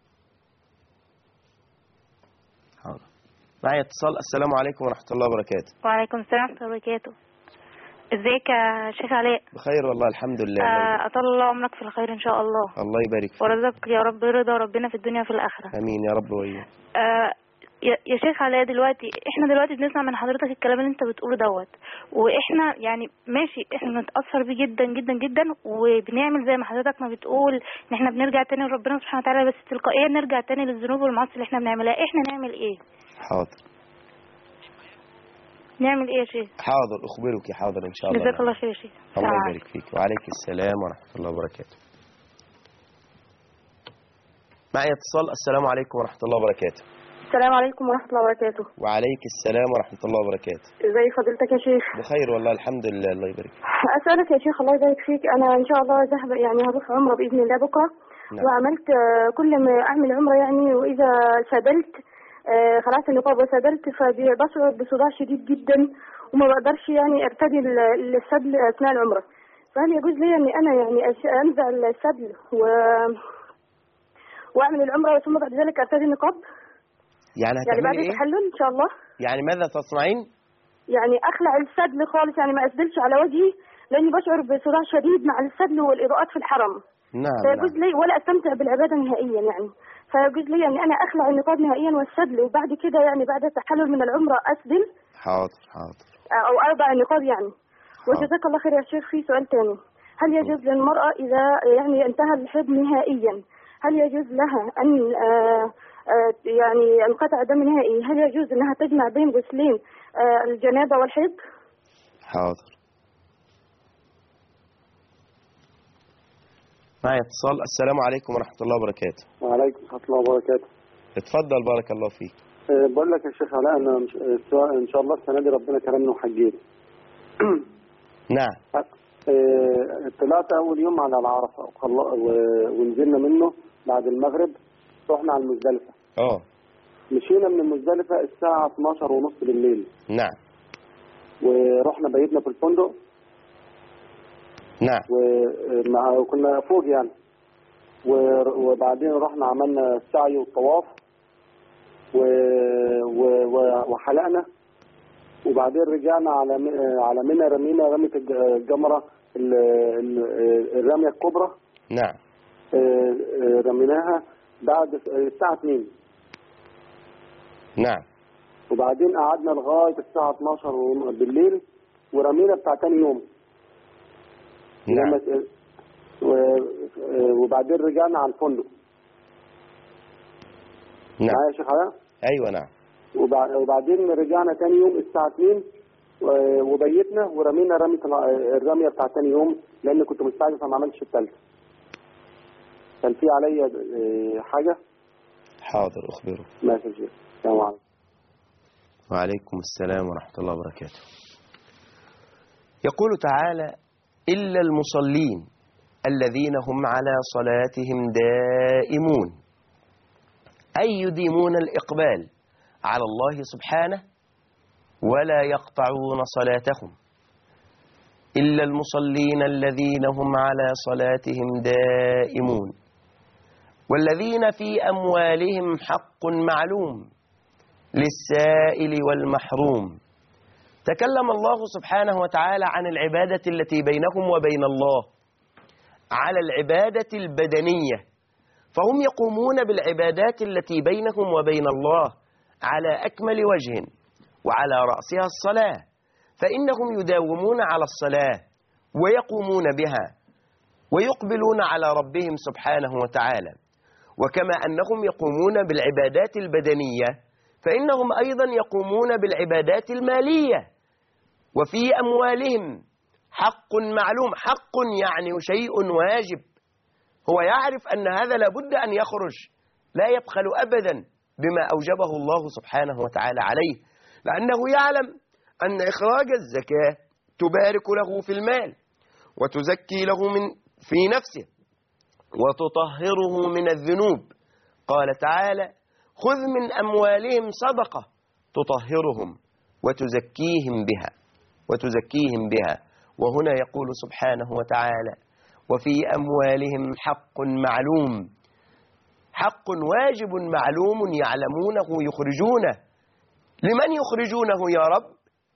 حاضر. معي اتصال. السلام عليكم ورحمة الله وبركاته. وعليكم السلام ورحمة الله وبركاته. ازيك يا شيخ علاء؟ بخير والله الحمد لله. آه أطال الله عمرك في الخير إن شاء الله. الله يبارك فيك. ورزقك يا رب رضا ربنا في الدنيا وفي الآخرة. آمين يا رب وإياك. آه يا شيخ علاء، دلوقتي احنا دلوقتي بنسمع من حضرتك الكلام اللي انت بتقوله دوت، واحنا يعني ماشي احنا بنتأثر بيه جدا جدا جدا، وبنعمل زي ما حضرتك ما بتقول ان احنا بنرجع تاني لربنا سبحانه وتعالى، بس تلقائيا نرجع تاني للذنوب والمعاصي اللي احنا بنعملها. احنا نعمل ايه؟ حاضر. نعمل ايه يا شيخ؟ حاضر اخبرك. حاضر ان شاء الله. جزاك الله خير يا شيخ. الله يبارك فيك. وعليك السلام ورحمة الله وبركاته. معي اتصال. السلام عليكم ورحمة الله وبركاته. السلام عليكم ورحمة الله وبركاته. وعليك السلام ورحمة الله وبركاته. ازي فضيلتك يا شيخ؟ بخير والله الحمد لله. الله يبارك فيك. أسألك يا شيخ الله يبارك فيك، أنا إن شاء الله ذهب يعني هروح عمرة بإذن الله بكرة. نعم. وعملت كل ما أعمل عمرة يعني، وإذا سدلت آه خلاص النقاب وسدلت فبشعر بصداع شديد جدا، وما بقدرش يعني ارتدي السدل أثناء العمرة. فهل يجوز لي أني أنا يعني أنزع السدل و... وأعمل العمرة ثم بعد ذلك ارتدي النقاب؟ يعني يعني بعد إيه؟ التحلل إن شاء الله. يعني ماذا تصنعين؟ يعني أخلع السدل خالص، يعني ما أسدلش على وجهي لأني بشعر بصداع شديد مع السدل والإضاءات في الحرم. نعم. فيجوز نعم. لي ولا أستمتع بالعبادة نهائيا يعني، فيجوز لي أن أنا أخلع النقاب نهائيا والسدل، وبعد كده يعني بعد التحلل من العمرة أسدل. حاضر حاضر. أو أربع النقاب يعني. وجزاك الله خير يا شيخ. في سؤال ثاني، هل يجوز للمرأة إذا يعني انتهى الحيض نهائيا، هل يجوز لها أن آه يعني انقطع دم نهائي، هل يجوز انها تجمع بين غسلين الجنابه والحيض؟ حاضر. معي اتصال. السلام عليكم ورحمه الله وبركاته. وعليكم ورحمه الله وبركاته. اتفضل بارك الله فيك. أه بقول لك يا شيخ علاء، انا مش... ان شاء الله السنه دي ربنا كرمني وحجيت. نعم. أه طلعت اول يوم على العرفه وخل... و... ونزلنا منه بعد المغرب، رحنا على المزدلفه. اه مشينا من المزدلفه الساعه اتناشر ونص بالليل. نعم. ورحنا بيتنا في الفندق. نعم. ومع... وكنا فوق يعني. وبعدين رحنا عملنا السعي والطواف و... و... وحلقنا، وبعدين رجعنا على على منى، رمينا رمية الجمرة الرمية الكبرى. نعم. رميناها بعد الساعة اتنين. نعم. وبعدين قعدنا لغاية الساعة اتناشر بالليل ورمينا بتاع تاني يوم. نعم. وبعدين رجعنا على الفندق. نعم. معايا يا شيخ علاء؟ ايوه نعم. وبعدين رجعنا تاني يوم الساعة اتنين وبيتنا ورمينا رمية الرمية بتاع تاني يوم، لأن كنت مستعجل فما عملتش التالتة. كان في عليا حاجة؟ حاضر أخبره. ماشي يا شيخ. السلام عليكم. وعليكم السلام ورحمة الله وبركاته. يقول تعالى: إلا المصلين الذين هم على صلاتهم دائمون، أي يديمون الإقبال على الله سبحانه ولا يقطعون صلاتهم. إلا المصلين الذين هم على صلاتهم دائمون والذين في أموالهم حق معلوم للسائل والمحروم. تكلم الله سبحانه وتعالى عن العبادة التي بينهم وبين الله على العبادة البدنية، فهم يقومون بالعبادات التي بينهم وبين الله على أكمل وجه، وعلى رأسها الصلاة، فإنهم يداومون على الصلاة ويقومون بها ويقبلون على ربهم سبحانه وتعالى. وكما أنهم يقومون بالعبادات البدنية فإنهم أيضا يقومون بالعبادات المالية، وفي أموالهم حق معلوم. حق يعني شيء واجب، هو يعرف أن هذا لابد أن يخرج، لا يبخل أبدا بما أوجبه الله سبحانه وتعالى عليه، لأنه يعلم أن إخراج الزكاة تبارك له في المال وتزكي له من في نفسه وتطهره من الذنوب. قال تعالى: خذ من أموالهم صدقة تطهرهم وتزكيهم بها وتزكيهم بها وهنا يقول سبحانه وتعالى: وفي أموالهم حق معلوم. حق واجب معلوم يعلمونه يخرجونه. لمن يخرجونه يا رب؟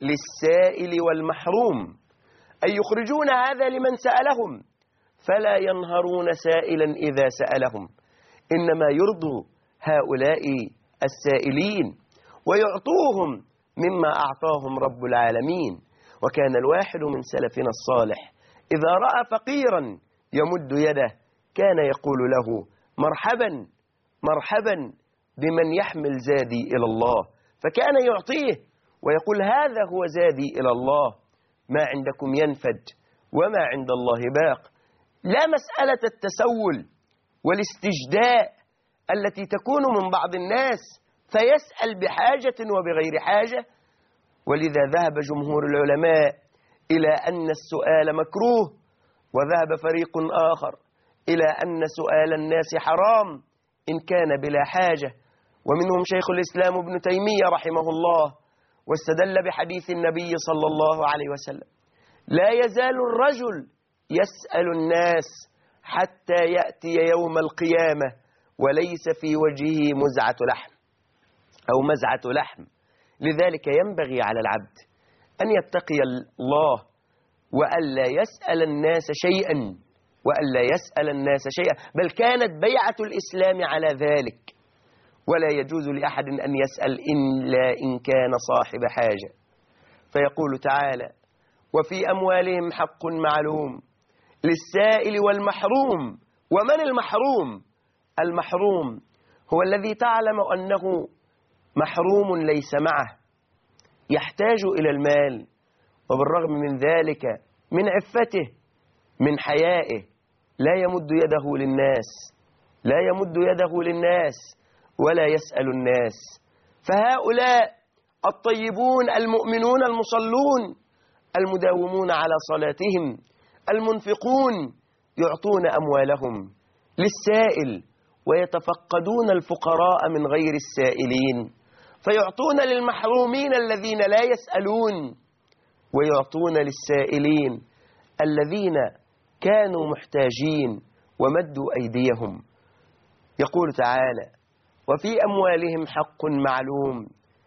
للسائل والمحروم، أي يخرجون هذا لمن سألهم، فلا ينهرون سائلا إذا سألهم، إنما يرضوا هؤلاء السائلين ويعطوهم مما أعطاهم رب العالمين. وكان الواحد من سلفنا الصالح إذا رأى فقيرا يمد يده كان يقول له: مرحبا مرحبا بمن يحمل زادي إلى الله، فكان يعطيه ويقول: هذا هو زادي إلى الله، ما عندكم ينفد وما عند الله باق. لا مسألة التسول والاستجداء التي تكون من بعض الناس فيسأل بحاجة وبغير حاجة. ولذا ذهب جمهور العلماء إلى أن السؤال مكروه، وذهب فريق آخر إلى أن سؤال الناس حرام إن كان بلا حاجة، ومنهم شيخ الإسلام ابن تيمية رحمه الله، واستدل بحديث النبي صلى الله عليه وسلم: لا يزال الرجل يسأل الناس حتى يأتي يوم القيامة وليس في وجهه مزعة لحم أو مزعة لحم. لذلك ينبغي على العبد أن يتقي الله وألا يسأل الناس شيئا وألا يسأل الناس شيئا بل كانت بيعة الإسلام على ذلك، ولا يجوز لأحد أن يسأل إلا إن كان صاحب حاجة. فيقول تعالى: وفي أموالهم حق معلوم للسائل والمحروم. ومن المحروم؟ المحروم هو الذي تعلم أنه محروم ليس معه، يحتاج إلى المال، وبالرغم من ذلك من عفته من حيائه لا يمد يده للناس لا يمد يده للناس ولا يسأل الناس. فهؤلاء الطيبون المؤمنون المصلون المداومون على صلاتهم المنفقون يعطون أموالهم للسائل ويتفقدون الفقراء من غير السائلين، فيعطون للمحرومين الذين لا يسألون، ويعطون للسائلين الذين كانوا محتاجين ومدوا أيديهم. يقول تعالى: وفي أموالهم حق معلوم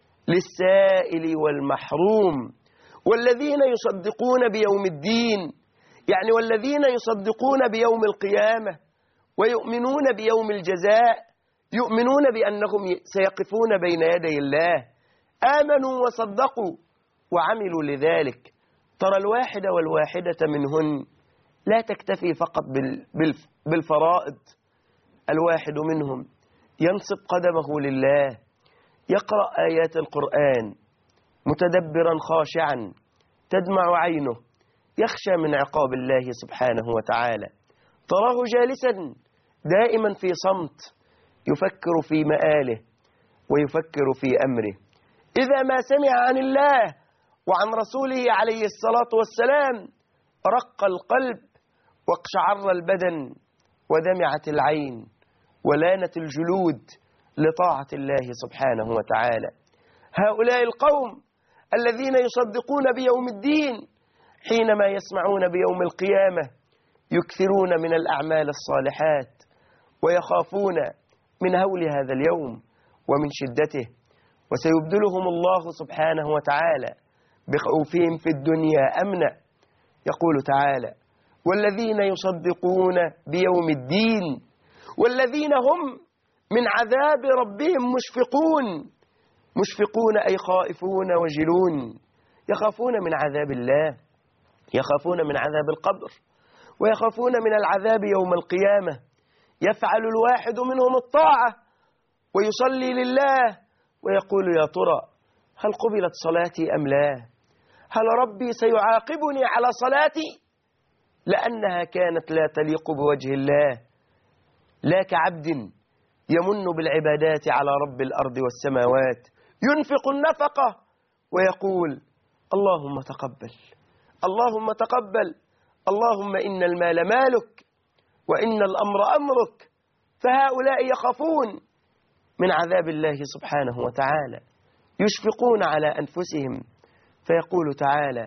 للسائل والمحروم والذين يصدقون بيوم الدين، يعني والذين يصدقون بيوم القيامة ويؤمنون بيوم الجزاء، يؤمنون بأنهم سيقفون بين يدي الله، آمنوا وصدقوا وعملوا لذلك. ترى الواحد والواحدة منهن لا تكتفي فقط بالفرائض، الواحد منهم ينصب قدمه لله، يقرأ آيات القرآن متدبرا خاشعا تدمع عينه، يخشى من عقاب الله سبحانه وتعالى. تراه جالسا دائما في صمت يفكر في مآله ويفكر في أمره، إذا ما سمع عن الله وعن رسوله عليه الصلاة والسلام رق القلب واقشعر البدن ودمعت العين ولانت الجلود لطاعة الله سبحانه وتعالى. هؤلاء القوم الذين يصدقون بيوم الدين حينما يسمعون بيوم القيامة يكثرون من الأعمال الصالحات ويخافون من هول هذا اليوم ومن شدته، وسيبدلهم الله سبحانه وتعالى بخوفهم في الدنيا أمنا. يقول تعالى: والذين يصدقون بيوم الدين والذين هم من عذاب ربهم مشفقون. مشفقون أي خائفون وجلون، يخافون من عذاب الله، يخافون من عذاب القبر، ويخافون من العذاب يوم القيامة. يفعل الواحد منهم الطاعة ويصلي لله ويقول: يا ترى هل قبلت صلاتي أم لا؟ هل ربي سيعاقبني على صلاتي لأنها كانت لا تليق بوجه الله؟ لا كعبد يمن بالعبادات على رب الأرض والسماوات، ينفق النفقة ويقول: اللهم تقبل، اللهم تقبل، اللهم إن المال مالك وإن الأمر أمرك. فهؤلاء يخافون من عذاب الله سبحانه وتعالى، يشفقون على أنفسهم. فيقول تعالى: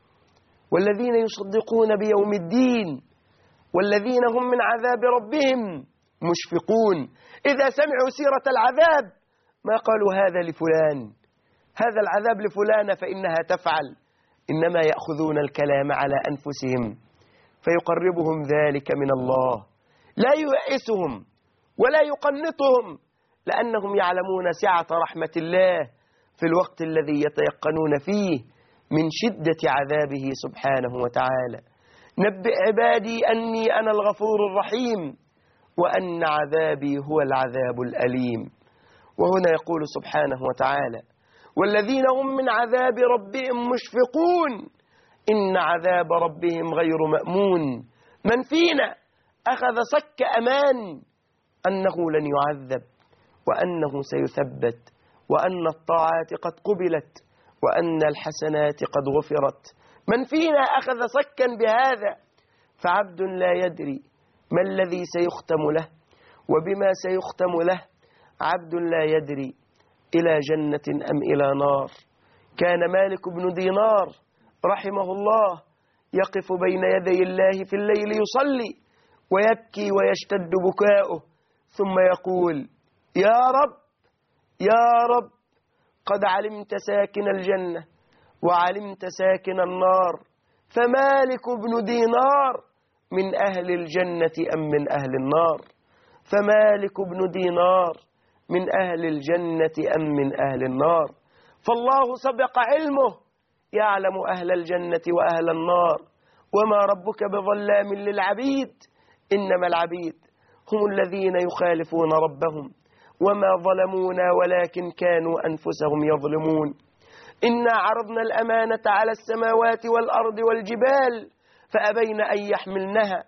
والذين يصدقون بيوم الدين والذين هم من عذاب ربهم مشفقون. إذا سمعوا سيرة العذاب ما قالوا هذا لفلان، هذا العذاب لفلان فإنها تفعل، إنما يأخذون الكلام على أنفسهم فيقربهم ذلك من الله، لا ييأسهم ولا يقنطهم، لأنهم يعلمون سعة رحمة الله في الوقت الذي يتيقنون فيه من شدة عذابه سبحانه وتعالى. نبئ عبادي أني أنا الغفور الرحيم وأن عذابي هو العذاب الأليم. وهنا يقول سبحانه وتعالى: والذين هم من عذاب ربهم مشفقون إن عذاب ربهم غير مأمون. من فينا أخذ صك أمان أنه لن يعذب وأنه سيثبت وأن الطاعات قد قبلت وأن الحسنات قد غفرت؟ من فينا أخذ صكا بهذا؟ فعبد لا يدري ما الذي سيختم له وبما سيختم له، عبد لا يدري إلى جنة أم إلى نار. كان مالك بن دينار رحمه الله يقف بين يدي الله في الليل يصلي ويبكي ويشتد بكاؤه، ثم يقول: يا رب يا رب، قد علمت ساكن الجنة وعلمت ساكن النار، فمالك بن دينار من أهل الجنة أم من أهل النار؟ فمالك بن دينار من أهل الجنة أم من أهل النار؟ فالله سبق علمه يعلم أهل الجنة وأهل النار، وما ربك بظلام للعبيد، إنما العبيد هم الذين يخالفون ربهم وما ظلمونا ولكن كانوا أنفسهم يظلمون. إنا عرضنا الأمانة على السماوات والأرض والجبال فأبين أن يحملنها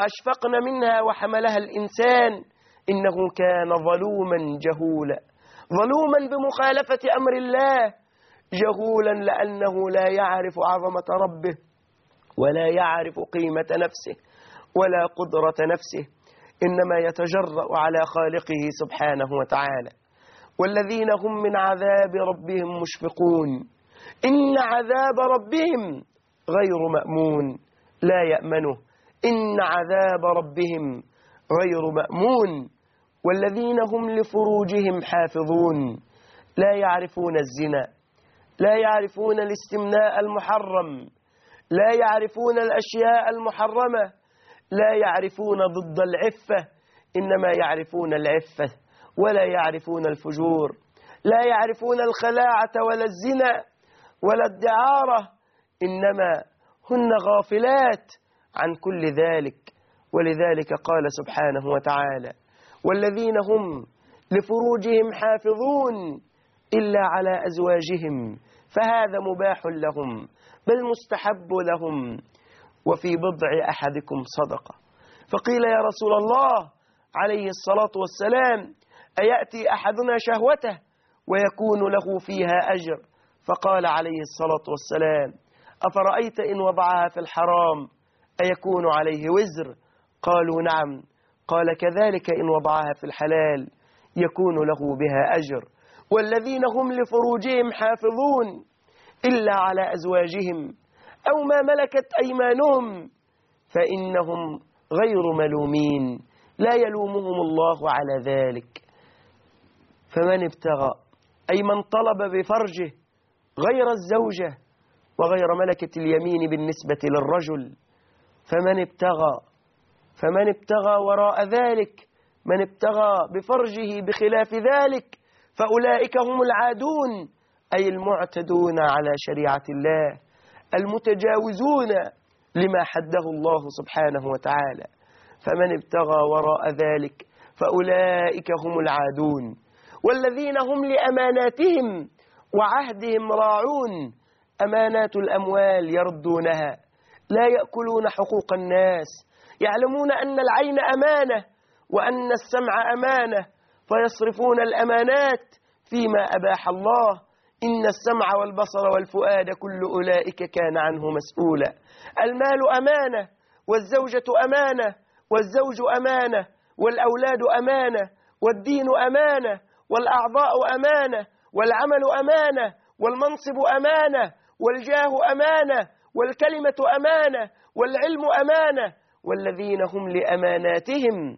وأشفقن منها وحملها الإنسان إنه كان ظلوما جهولا. ظلوما بمخالفة أمر الله، جهولا لأنه لا يعرف عظمة ربه ولا يعرف قيمة نفسه ولا قدرة نفسه، إنما يتجرأ على خالقه سبحانه وتعالى. والذين هم من عذاب ربهم مشفقون، إن عذاب ربهم غير مأمون لا يأمنه، إن عذاب ربهم غير مأمون. والذين هم لفروجهم حافظون، لا يعرفون الزنا، لا يعرفون الاستمناء المحرم، لا يعرفون الأشياء المحرمة، لا يعرفون ضد العفة، إنما يعرفون العفة ولا يعرفون الفجور، لا يعرفون الخلاعة ولا الزنا ولا الدعارة، إنما هن غافلات عن كل ذلك. ولذلك قال سبحانه وتعالى: والذين هم لفروجهم حافظون إلا على أزواجهم فهذا مباح لهم بل مستحب لهم وفي بضع أحدكم صدقة. فقيل يا رسول الله عليه الصلاة والسلام: أيأتي أحدنا شهوته ويكون له فيها أجر؟ فقال عليه الصلاة والسلام: أفرأيت إن وضعها في الحرام أيكون عليه وزر؟ قالوا نعم. قال: كذلك إن وضعها في الحلال يكون له بها أجر. والذين هم لفروجهم حافظون إلا على أزواجهم أو ما ملكت أيمانهم فإنهم غير ملومين لا يلومهم الله على ذلك. فمن ابتغى أي من طلب بفرجه غير الزوجة وغير ملكة اليمين بالنسبة للرجل، فمن ابتغى فمن ابتغى وراء ذلك، من ابتغى بفرجه بخلاف ذلك فأولئك هم العادون، أي المعتدون على شريعة الله، المتجاوزون لما حده الله سبحانه وتعالى. فمن ابتغى وراء ذلك فأولئك هم العادون. والذين هم لأماناتهم وعهدهم راعون، أمانات الأموال يردونها، لا يأكلون حقوق الناس، يعلمون أن العين أمانة وأن السمع أمانة فيصرفون الأمانات فيما أباح الله. إن السمع والبصر والفؤاد كل أولئك كان عنه مسؤولا. المال أمانة والزوجة أمانة والزوج أمانة والأولاد أمانة والدين أمانة والأعضاء أمانة والعمل أمانة والمنصب أمانة والجاه أمانة والكلمة أمانة والعلم أمانة. والذين هم لأماناتهم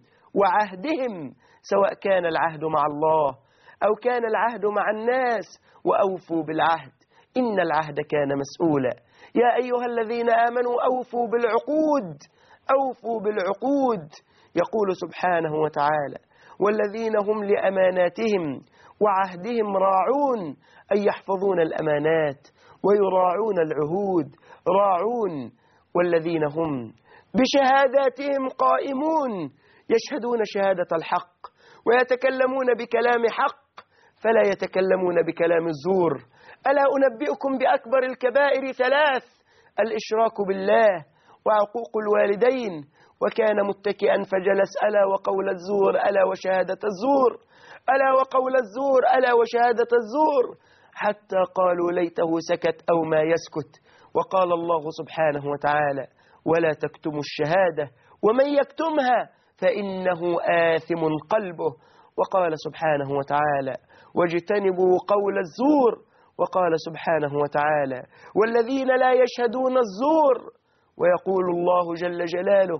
وعهدهم، سواء كان العهد مع الله أو كان العهد مع الناس، وأوفوا بالعهد إن العهد كان مسؤولا. يا أيها الذين آمنوا أوفوا بالعقود، أوفوا بالعقود. يقول سبحانه وتعالى: والذين هم لأماناتهم وعهدهم راعون، أي يحفظون الأمانات ويراعون العهود، راعون. والذين هم بشهاداتهم قائمون، يشهدون شهادة الحق ويتكلمون بكلام حق فلا يتكلمون بكلام الزور. ألا أنبئكم بأكبر الكبائر ثلاث: الإشراك بالله وعقوق الوالدين وكان متكئا فجلس. ألا وقول الزور، ألا وشهادة الزور، ألا وقول الزور، ألا وشهادة الزور، حتى قالوا ليته سكت أو ما يسكت. وقال الله سبحانه وتعالى: ولا تكتموا الشهادة ومن يكتمها فإنه آثم قلبه. وقال سبحانه وتعالى: واجتنبوا قول الزور. وقال سبحانه وتعالى: والذين لا يشهدون الزور. ويقول الله جل جلاله: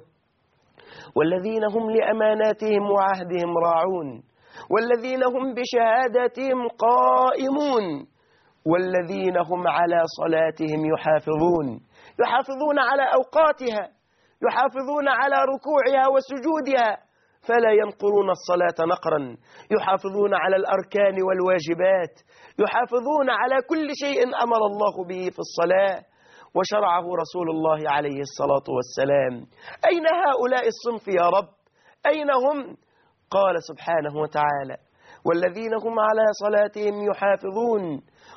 والذين هم لأماناتهم وعهدهم راعون، والذين هم بشهاداتهم قائمون، والذين هم على صلاتهم يحافظون، يحافظون على أوقاتها، يحافظون على ركوعها وسجودها فلا ينقرون الصلاة نقرا، يحافظون على الأركان والواجبات، يحافظون على كل شيء أمر الله به في الصلاة وشرعه رسول الله عليه الصلاة والسلام. أين هؤلاء الصنف يا رب؟ أين هم؟ قال سبحانه وتعالى: والذين هم على صلاتهم يحافظون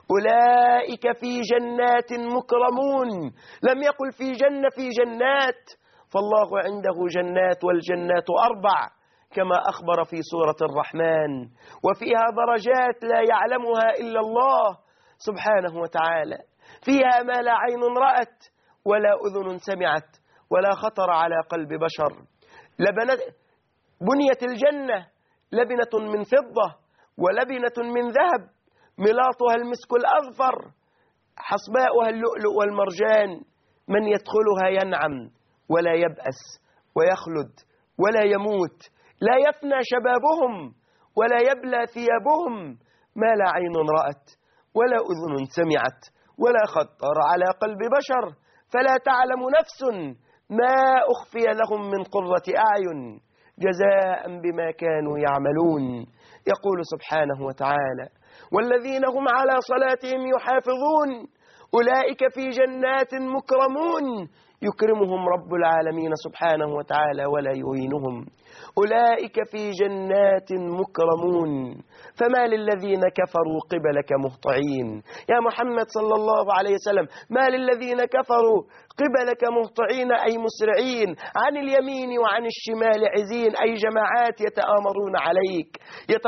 أولئك في جنات مكرمون. لم يقل في جنة، في جنات، فالله عنده جنات والجنات أربع: كما أخبر في سورة الرحمن، وفيها درجات لا يعلمها إلا الله سبحانه وتعالى، فيها ما لا عين رأت ولا أذن سمعت ولا خطر على قلب بشر. لبنت بنيت الجنة لبنة من فضة ولبنة من ذهب، ملاطها المسك الأظفر، حصباؤها اللؤلؤ والمرجان. من يدخلها ينعم ولا يبأس ويخلد ولا يموت، لا يفنى شبابهم ولا يبلى ثيابهم، ما لا عين رأت ولا أذن سمعت ولا خطر على قلب بشر، فلا تعلم نفس ما أخفي لهم من قرة أعين جزاء بما كانوا يعملون. يقول سبحانه وتعالى: والذين هم على صلاتهم يحافظون أولئك في جنات مكرمون، يكرمهم رب العالمين سبحانه وتعالى ولا يهينهم. أولئك في جنات مكرمون، فما للذين كفروا قبلك مهطعين. يا محمد صلى الله عليه وسلم، ما للذين كفروا قبلك مهطعين أي مسرعين، عن اليمين وعن الشمال عزين، أي جماعات يتآمرون عليك،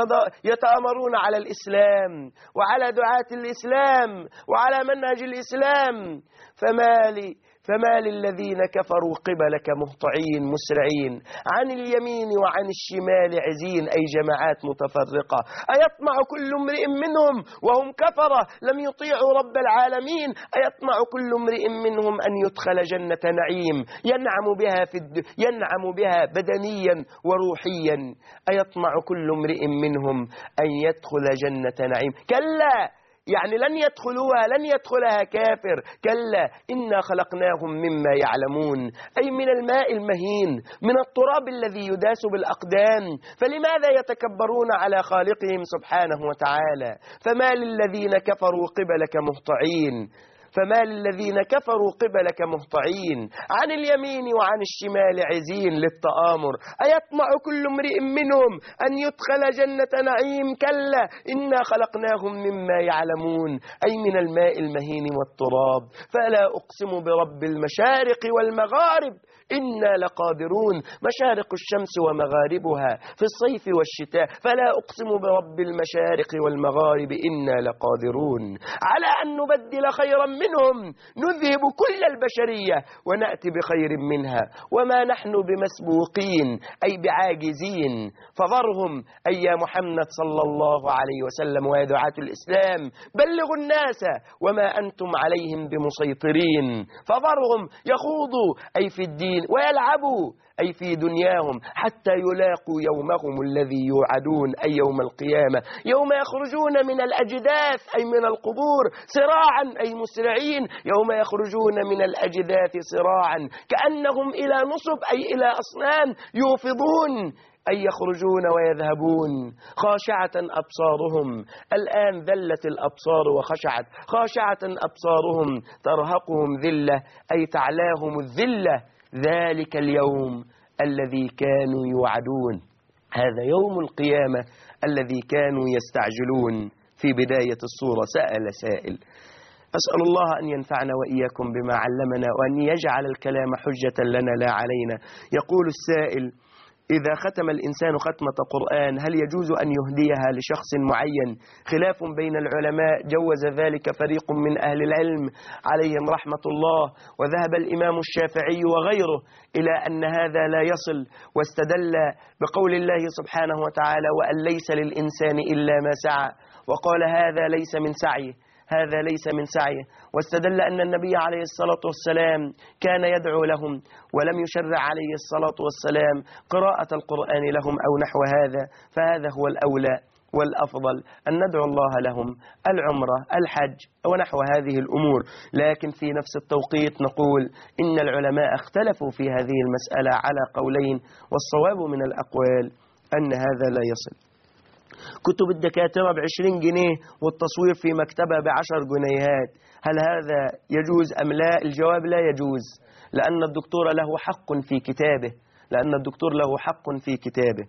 يتآمرون على الإسلام وعلى دعاة الإسلام وعلى منهج الإسلام. فما لي فما للذين كفروا قبلك مهطعين مسرعين، عن اليمين وعن الشمال عزين، أي جماعات متفرقة. أيطمع كل امرئ منهم وهم كفرة لم يطيعوا رب العالمين، أيطمع كل امرئ منهم أن يدخل جنة نعيم ينعم بها في الد... ينعم بها بدنيا وروحيا. أيطمع كل امرئ منهم أن يدخل جنة نعيم، كلا، يعني لن يدخلوها، لن يدخلها كافر، كلا إنا خلقناهم مما يعلمون، أي من الماء المهين، من التراب الذي يداس بالأقدام، فلماذا يتكبرون على خالقهم سبحانه وتعالى؟ فما للذين كفروا قبلك مهطعين، فما للذين كفروا قبلك مهطعين، عن اليمين وعن الشمال عزين للتآمر. أيطمع كل امرئ منهم أن يدخل جنة نعيم، كلا إنا خلقناهم مما يعلمون، أي من الماء المهين والتراب. فلا أقسم برب المشارق والمغارب إنا لقادرون، مشارق الشمس ومغاربها في الصيف والشتاء، فلا أقسم برب المشارق والمغارب إنا لقادرون على أن نبدل خيرا منهم، نذهب كل البشرية ونأتي بخير منها، وما نحن بمسبوقين أي بعاجزين. فذرهم أي يا محمد صلى الله عليه وسلم ويا دعاة الإسلام، بلغوا الناس وما أنتم عليهم بمسيطرين. فذرهم يخوضوا أي في الدين ويلعبوا أي في دنياهم حتى يلاقوا يومهم الذي يوعدون، أي يوم القيامة، يوم يخرجون من الأجداث أي من القبور سراعا أي مسرعين، يوم يخرجون من الأجداث سراعا كأنهم إلى نصب أي إلى أصنام يوفضون، أي يخرجون ويذهبون. خاشعة أبصارهم، الآن ذلت الأبصار وخشعت، خاشعة أبصارهم ترهقهم ذلة أي تعلاهم الذلة، ذلك اليوم الذي كانوا يوعدون، هذا يوم القيامة الذي كانوا يستعجلون. في بداية السورة سأل سائل، أسأل الله أن ينفعنا وإياكم بما علمنا وأن يجعل الكلام حجة لنا لا علينا. يقول السائل: إذا ختم الإنسان ختمة قرآن هل يجوز أن يهديها لشخص معين؟ خلاف بين العلماء، جوز ذلك فريق من أهل العلم عليهم رحمة الله، وذهب الإمام الشافعي وغيره إلى أن هذا لا يصل، واستدل بقول الله سبحانه وتعالى: وأن ليس للإنسان إلا ما سعى، وقال هذا ليس من سعيه، هذا ليس من سعيه، واستدل أن النبي عليه الصلاة والسلام كان يدعو لهم ولم يشرع عليه الصلاة والسلام قراءة القرآن لهم أو نحو هذا، فهذا هو الأولى والأفضل أن ندعو الله لهم، العمرة، الحج ونحو هذه الأمور. لكن في نفس التوقيت نقول إن العلماء اختلفوا في هذه المسألة على قولين، والصواب من الأقوال أن هذا لا يصل. كتب الدكاترة بعشرين جنيه والتصوير في مكتبة بعشر جنيهات، هل هذا يجوز أم لا؟ الجواب لا يجوز، لأن الدكتور له حق في كتابه، لأن الدكتور له حق في كتابه،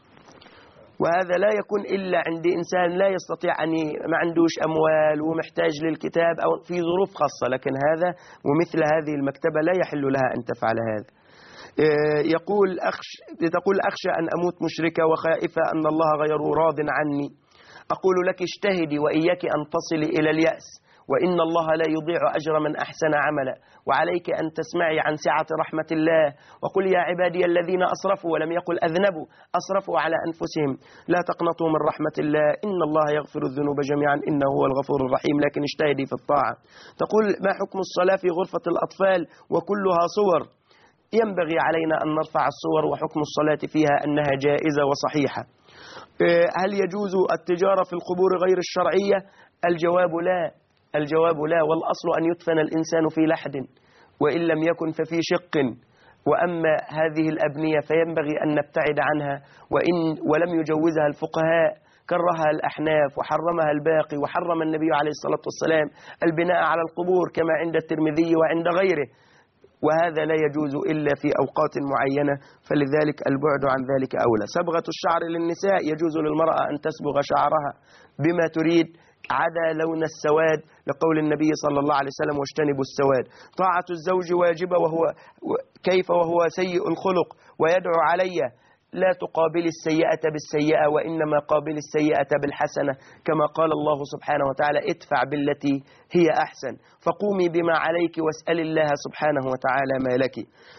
وهذا لا يكون إلا عند إنسان لا يستطيع أن ما عندوش أموال ومحتاج للكتاب أو في ظروف خاصة، لكن هذا ومثل هذه المكتبة لا يحل لها أن تفعل هذا. يقول أخش تقول أخشى أن أموت مشركة وخائفة أن الله غير راض عني. أقول لك اجتهدي وإياك أن تصلي إلى اليأس، وإن الله لا يضيع أجر من أحسن عملا، وعليك أن تسمعي عن سعة رحمة الله. وقل يا عبادي الذين أسرفوا، ولم يقل أذنبوا، أسرفوا على أنفسهم، لا تقنطوا من رحمة الله إن الله يغفر الذنوب جميعا إنه هو الغفور الرحيم، لكن اجتهدي في الطاعة. تقول ما حكم الصلاة في غرفة الأطفال وكلها صور؟ ينبغي علينا أن نرفع الصور، وحكم الصلاة فيها أنها جائزة وصحيحة. هل يجوز التجارة في القبور غير الشرعية؟ الجواب لا، الجواب لا، والأصل أن يدفن الإنسان في لحد، وإن لم يكن ففي شق. وأما هذه الأبنية فينبغي أن نبتعد عنها، وإن ولم يجوزها الفقهاء، كرهها الأحناف وحرمها الباقي، وحرم النبي عليه الصلاة والسلام البناء على القبور كما عند الترمذي وعند غيره، وهذا لا يجوز إلا في أوقات معينة، فلذلك البعد عن ذلك أولى. صبغة الشعر للنساء، يجوز للمرأة أن تصبغ شعرها بما تريد عدا لون السواد، لقول النبي صلى الله عليه وسلم واجتنبوا السواد. طاعة الزوج واجبة وهو كيف وهو سيء الخلق ويدعو علي؟ لا تقابل السيئة بالسيئة، وإنما قابل السيئة بالحسنة، كما قال الله سبحانه وتعالى ادفع بالتي هي أحسن، فقومي بما عليك واسأل الله سبحانه وتعالى ما لك.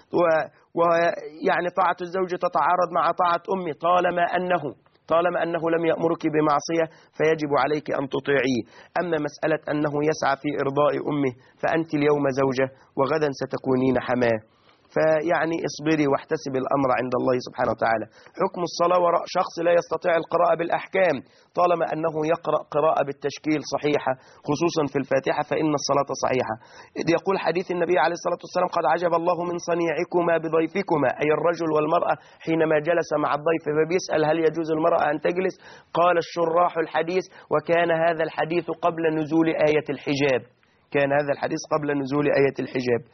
ويعني طاعة الزوج تتعارض مع طاعة أمي طالما أنه طالما أنه لم يأمرك بمعصية فيجب عليك أن تطيعيه. أما مسألة أنه يسعى في إرضاء أمه، فأنت اليوم زوجة وغدا ستكونين حماه، فيعني اصبري واحتسبي الأمر عند الله سبحانه وتعالى. حكم الصلاة وراء شخص لا يستطيع القراءة بالأحكام، طالما أنه يقرأ قراءة بالتشكيل صحيحة خصوصا في الفاتحة فإن الصلاة صحيحة. يقول حديث النبي عليه الصلاة والسلام قد عجب الله من صنيعكما بضيفكما، أي الرجل والمرأة حينما جلس مع الضيف فبيسأل هل يجوز المرأة أن تجلس؟ قال الشراح الحديث وكان هذا الحديث قبل نزول آية الحجاب، كان هذا الحديث قبل نزول آية الحجاب.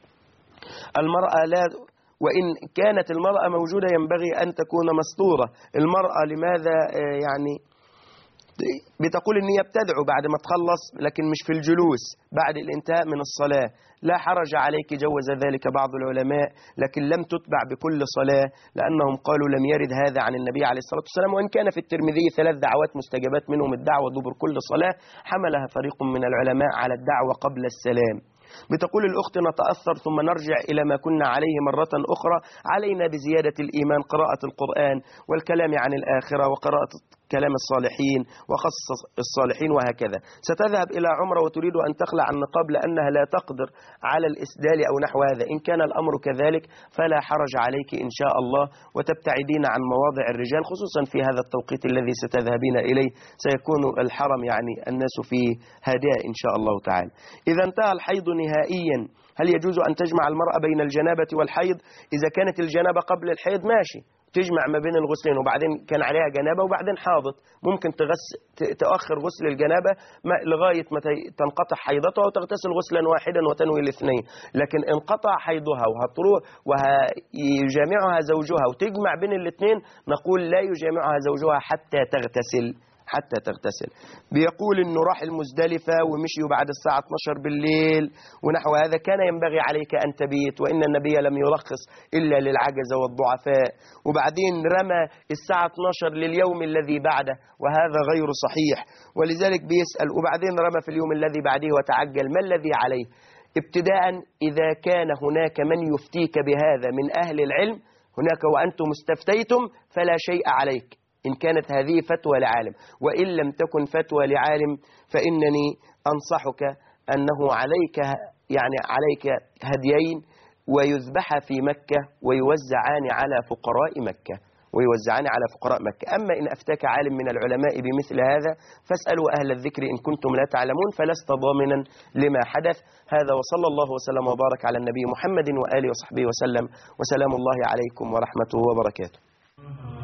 المرأة لا، وإن كانت المرأة موجودة ينبغي أن تكون مستورة. المرأة لماذا يعني بتقول إن هي بتدعو بعد ما تخلص، لكن مش في الجلوس بعد الانتهاء من الصلاة، لا حرج عليك، جوز ذلك بعض العلماء، لكن لم تتبع بكل صلاة، لأنهم قالوا لم يرد هذا عن النبي عليه الصلاة والسلام. وإن كان في الترمذي ثلاث دعوات مستجابات منهم الدعوة دبر كل صلاة، حملها فريق من العلماء على الدعوة قبل السلام. بتقول الأخت نتأثر ثم نرجع إلى ما كنا عليه مرة أخرى، علينا بزيادة الإيمان قراءة القرآن والكلام عن الآخرة وقراءة كلام الصالحين وخص الصالحين وهكذا. ستذهب إلى عمرة وتريد أن تخلع النقاب لأنها لا تقدر على الإسدال أو نحو هذا، إن كان الأمر كذلك فلا حرج عليك إن شاء الله، وتبتعدين عن مواضع الرجال خصوصا في هذا التوقيت الذي ستذهبين إليه، سيكون الحرم يعني الناس فيه هادئة إن شاء الله تعالى. إذا انتهى الحيض نهائيا، هل يجوز أن تجمع المرأة بين الجنابة والحيض؟ إذا كانت الجنابة قبل الحيض ماشي، تجمع ما بين الغسلين، وبعدين كان عليها جنابة وبعدين حاضت، ممكن تغس تأخر غسل الجنابة لغاية ما تنقطع حيضتها وتغتسل غسلا واحدا وتنوي الاثنين. لكن انقطع حيضها وهتروح ويجامعها زوجها وتجمع بين الاثنين، نقول لا يجامعها زوجها حتى تغتسل حتى تغتسل. بيقول انه راح المزدلفة ومشيوا بعد الساعة اثناشر بالليل ونحو هذا، كان ينبغي عليك أن تبيت، وإن النبي لم يرخص إلا للعجزة والضعفاء، وبعدين رمى الساعة اثناشر لليوم الذي بعده، وهذا غير صحيح، ولذلك بيسأل وبعدين رمى في اليوم الذي بعده وتعجل، ما الذي عليه؟ ابتداء إذا كان هناك من يفتيك بهذا من أهل العلم هناك وأنتم استفتيتم فلا شيء عليك إن كانت هذه فتوى لعالم، وإن لم تكن فتوى لعالم فإنني أنصحك أنه عليك يعني عليك هديين ويذبح في مكة ويوزعان على فقراء مكة ويوزعان على فقراء مكة. أما إن أفتاك عالم من العلماء بمثل هذا فاسألوا أهل الذكر إن كنتم لا تعلمون، فلست ضامنا لما حدث. هذا وصلى الله وسلم وبارك على النبي محمد وآله وصحبه وسلم، وسلام الله عليكم ورحمته وبركاته.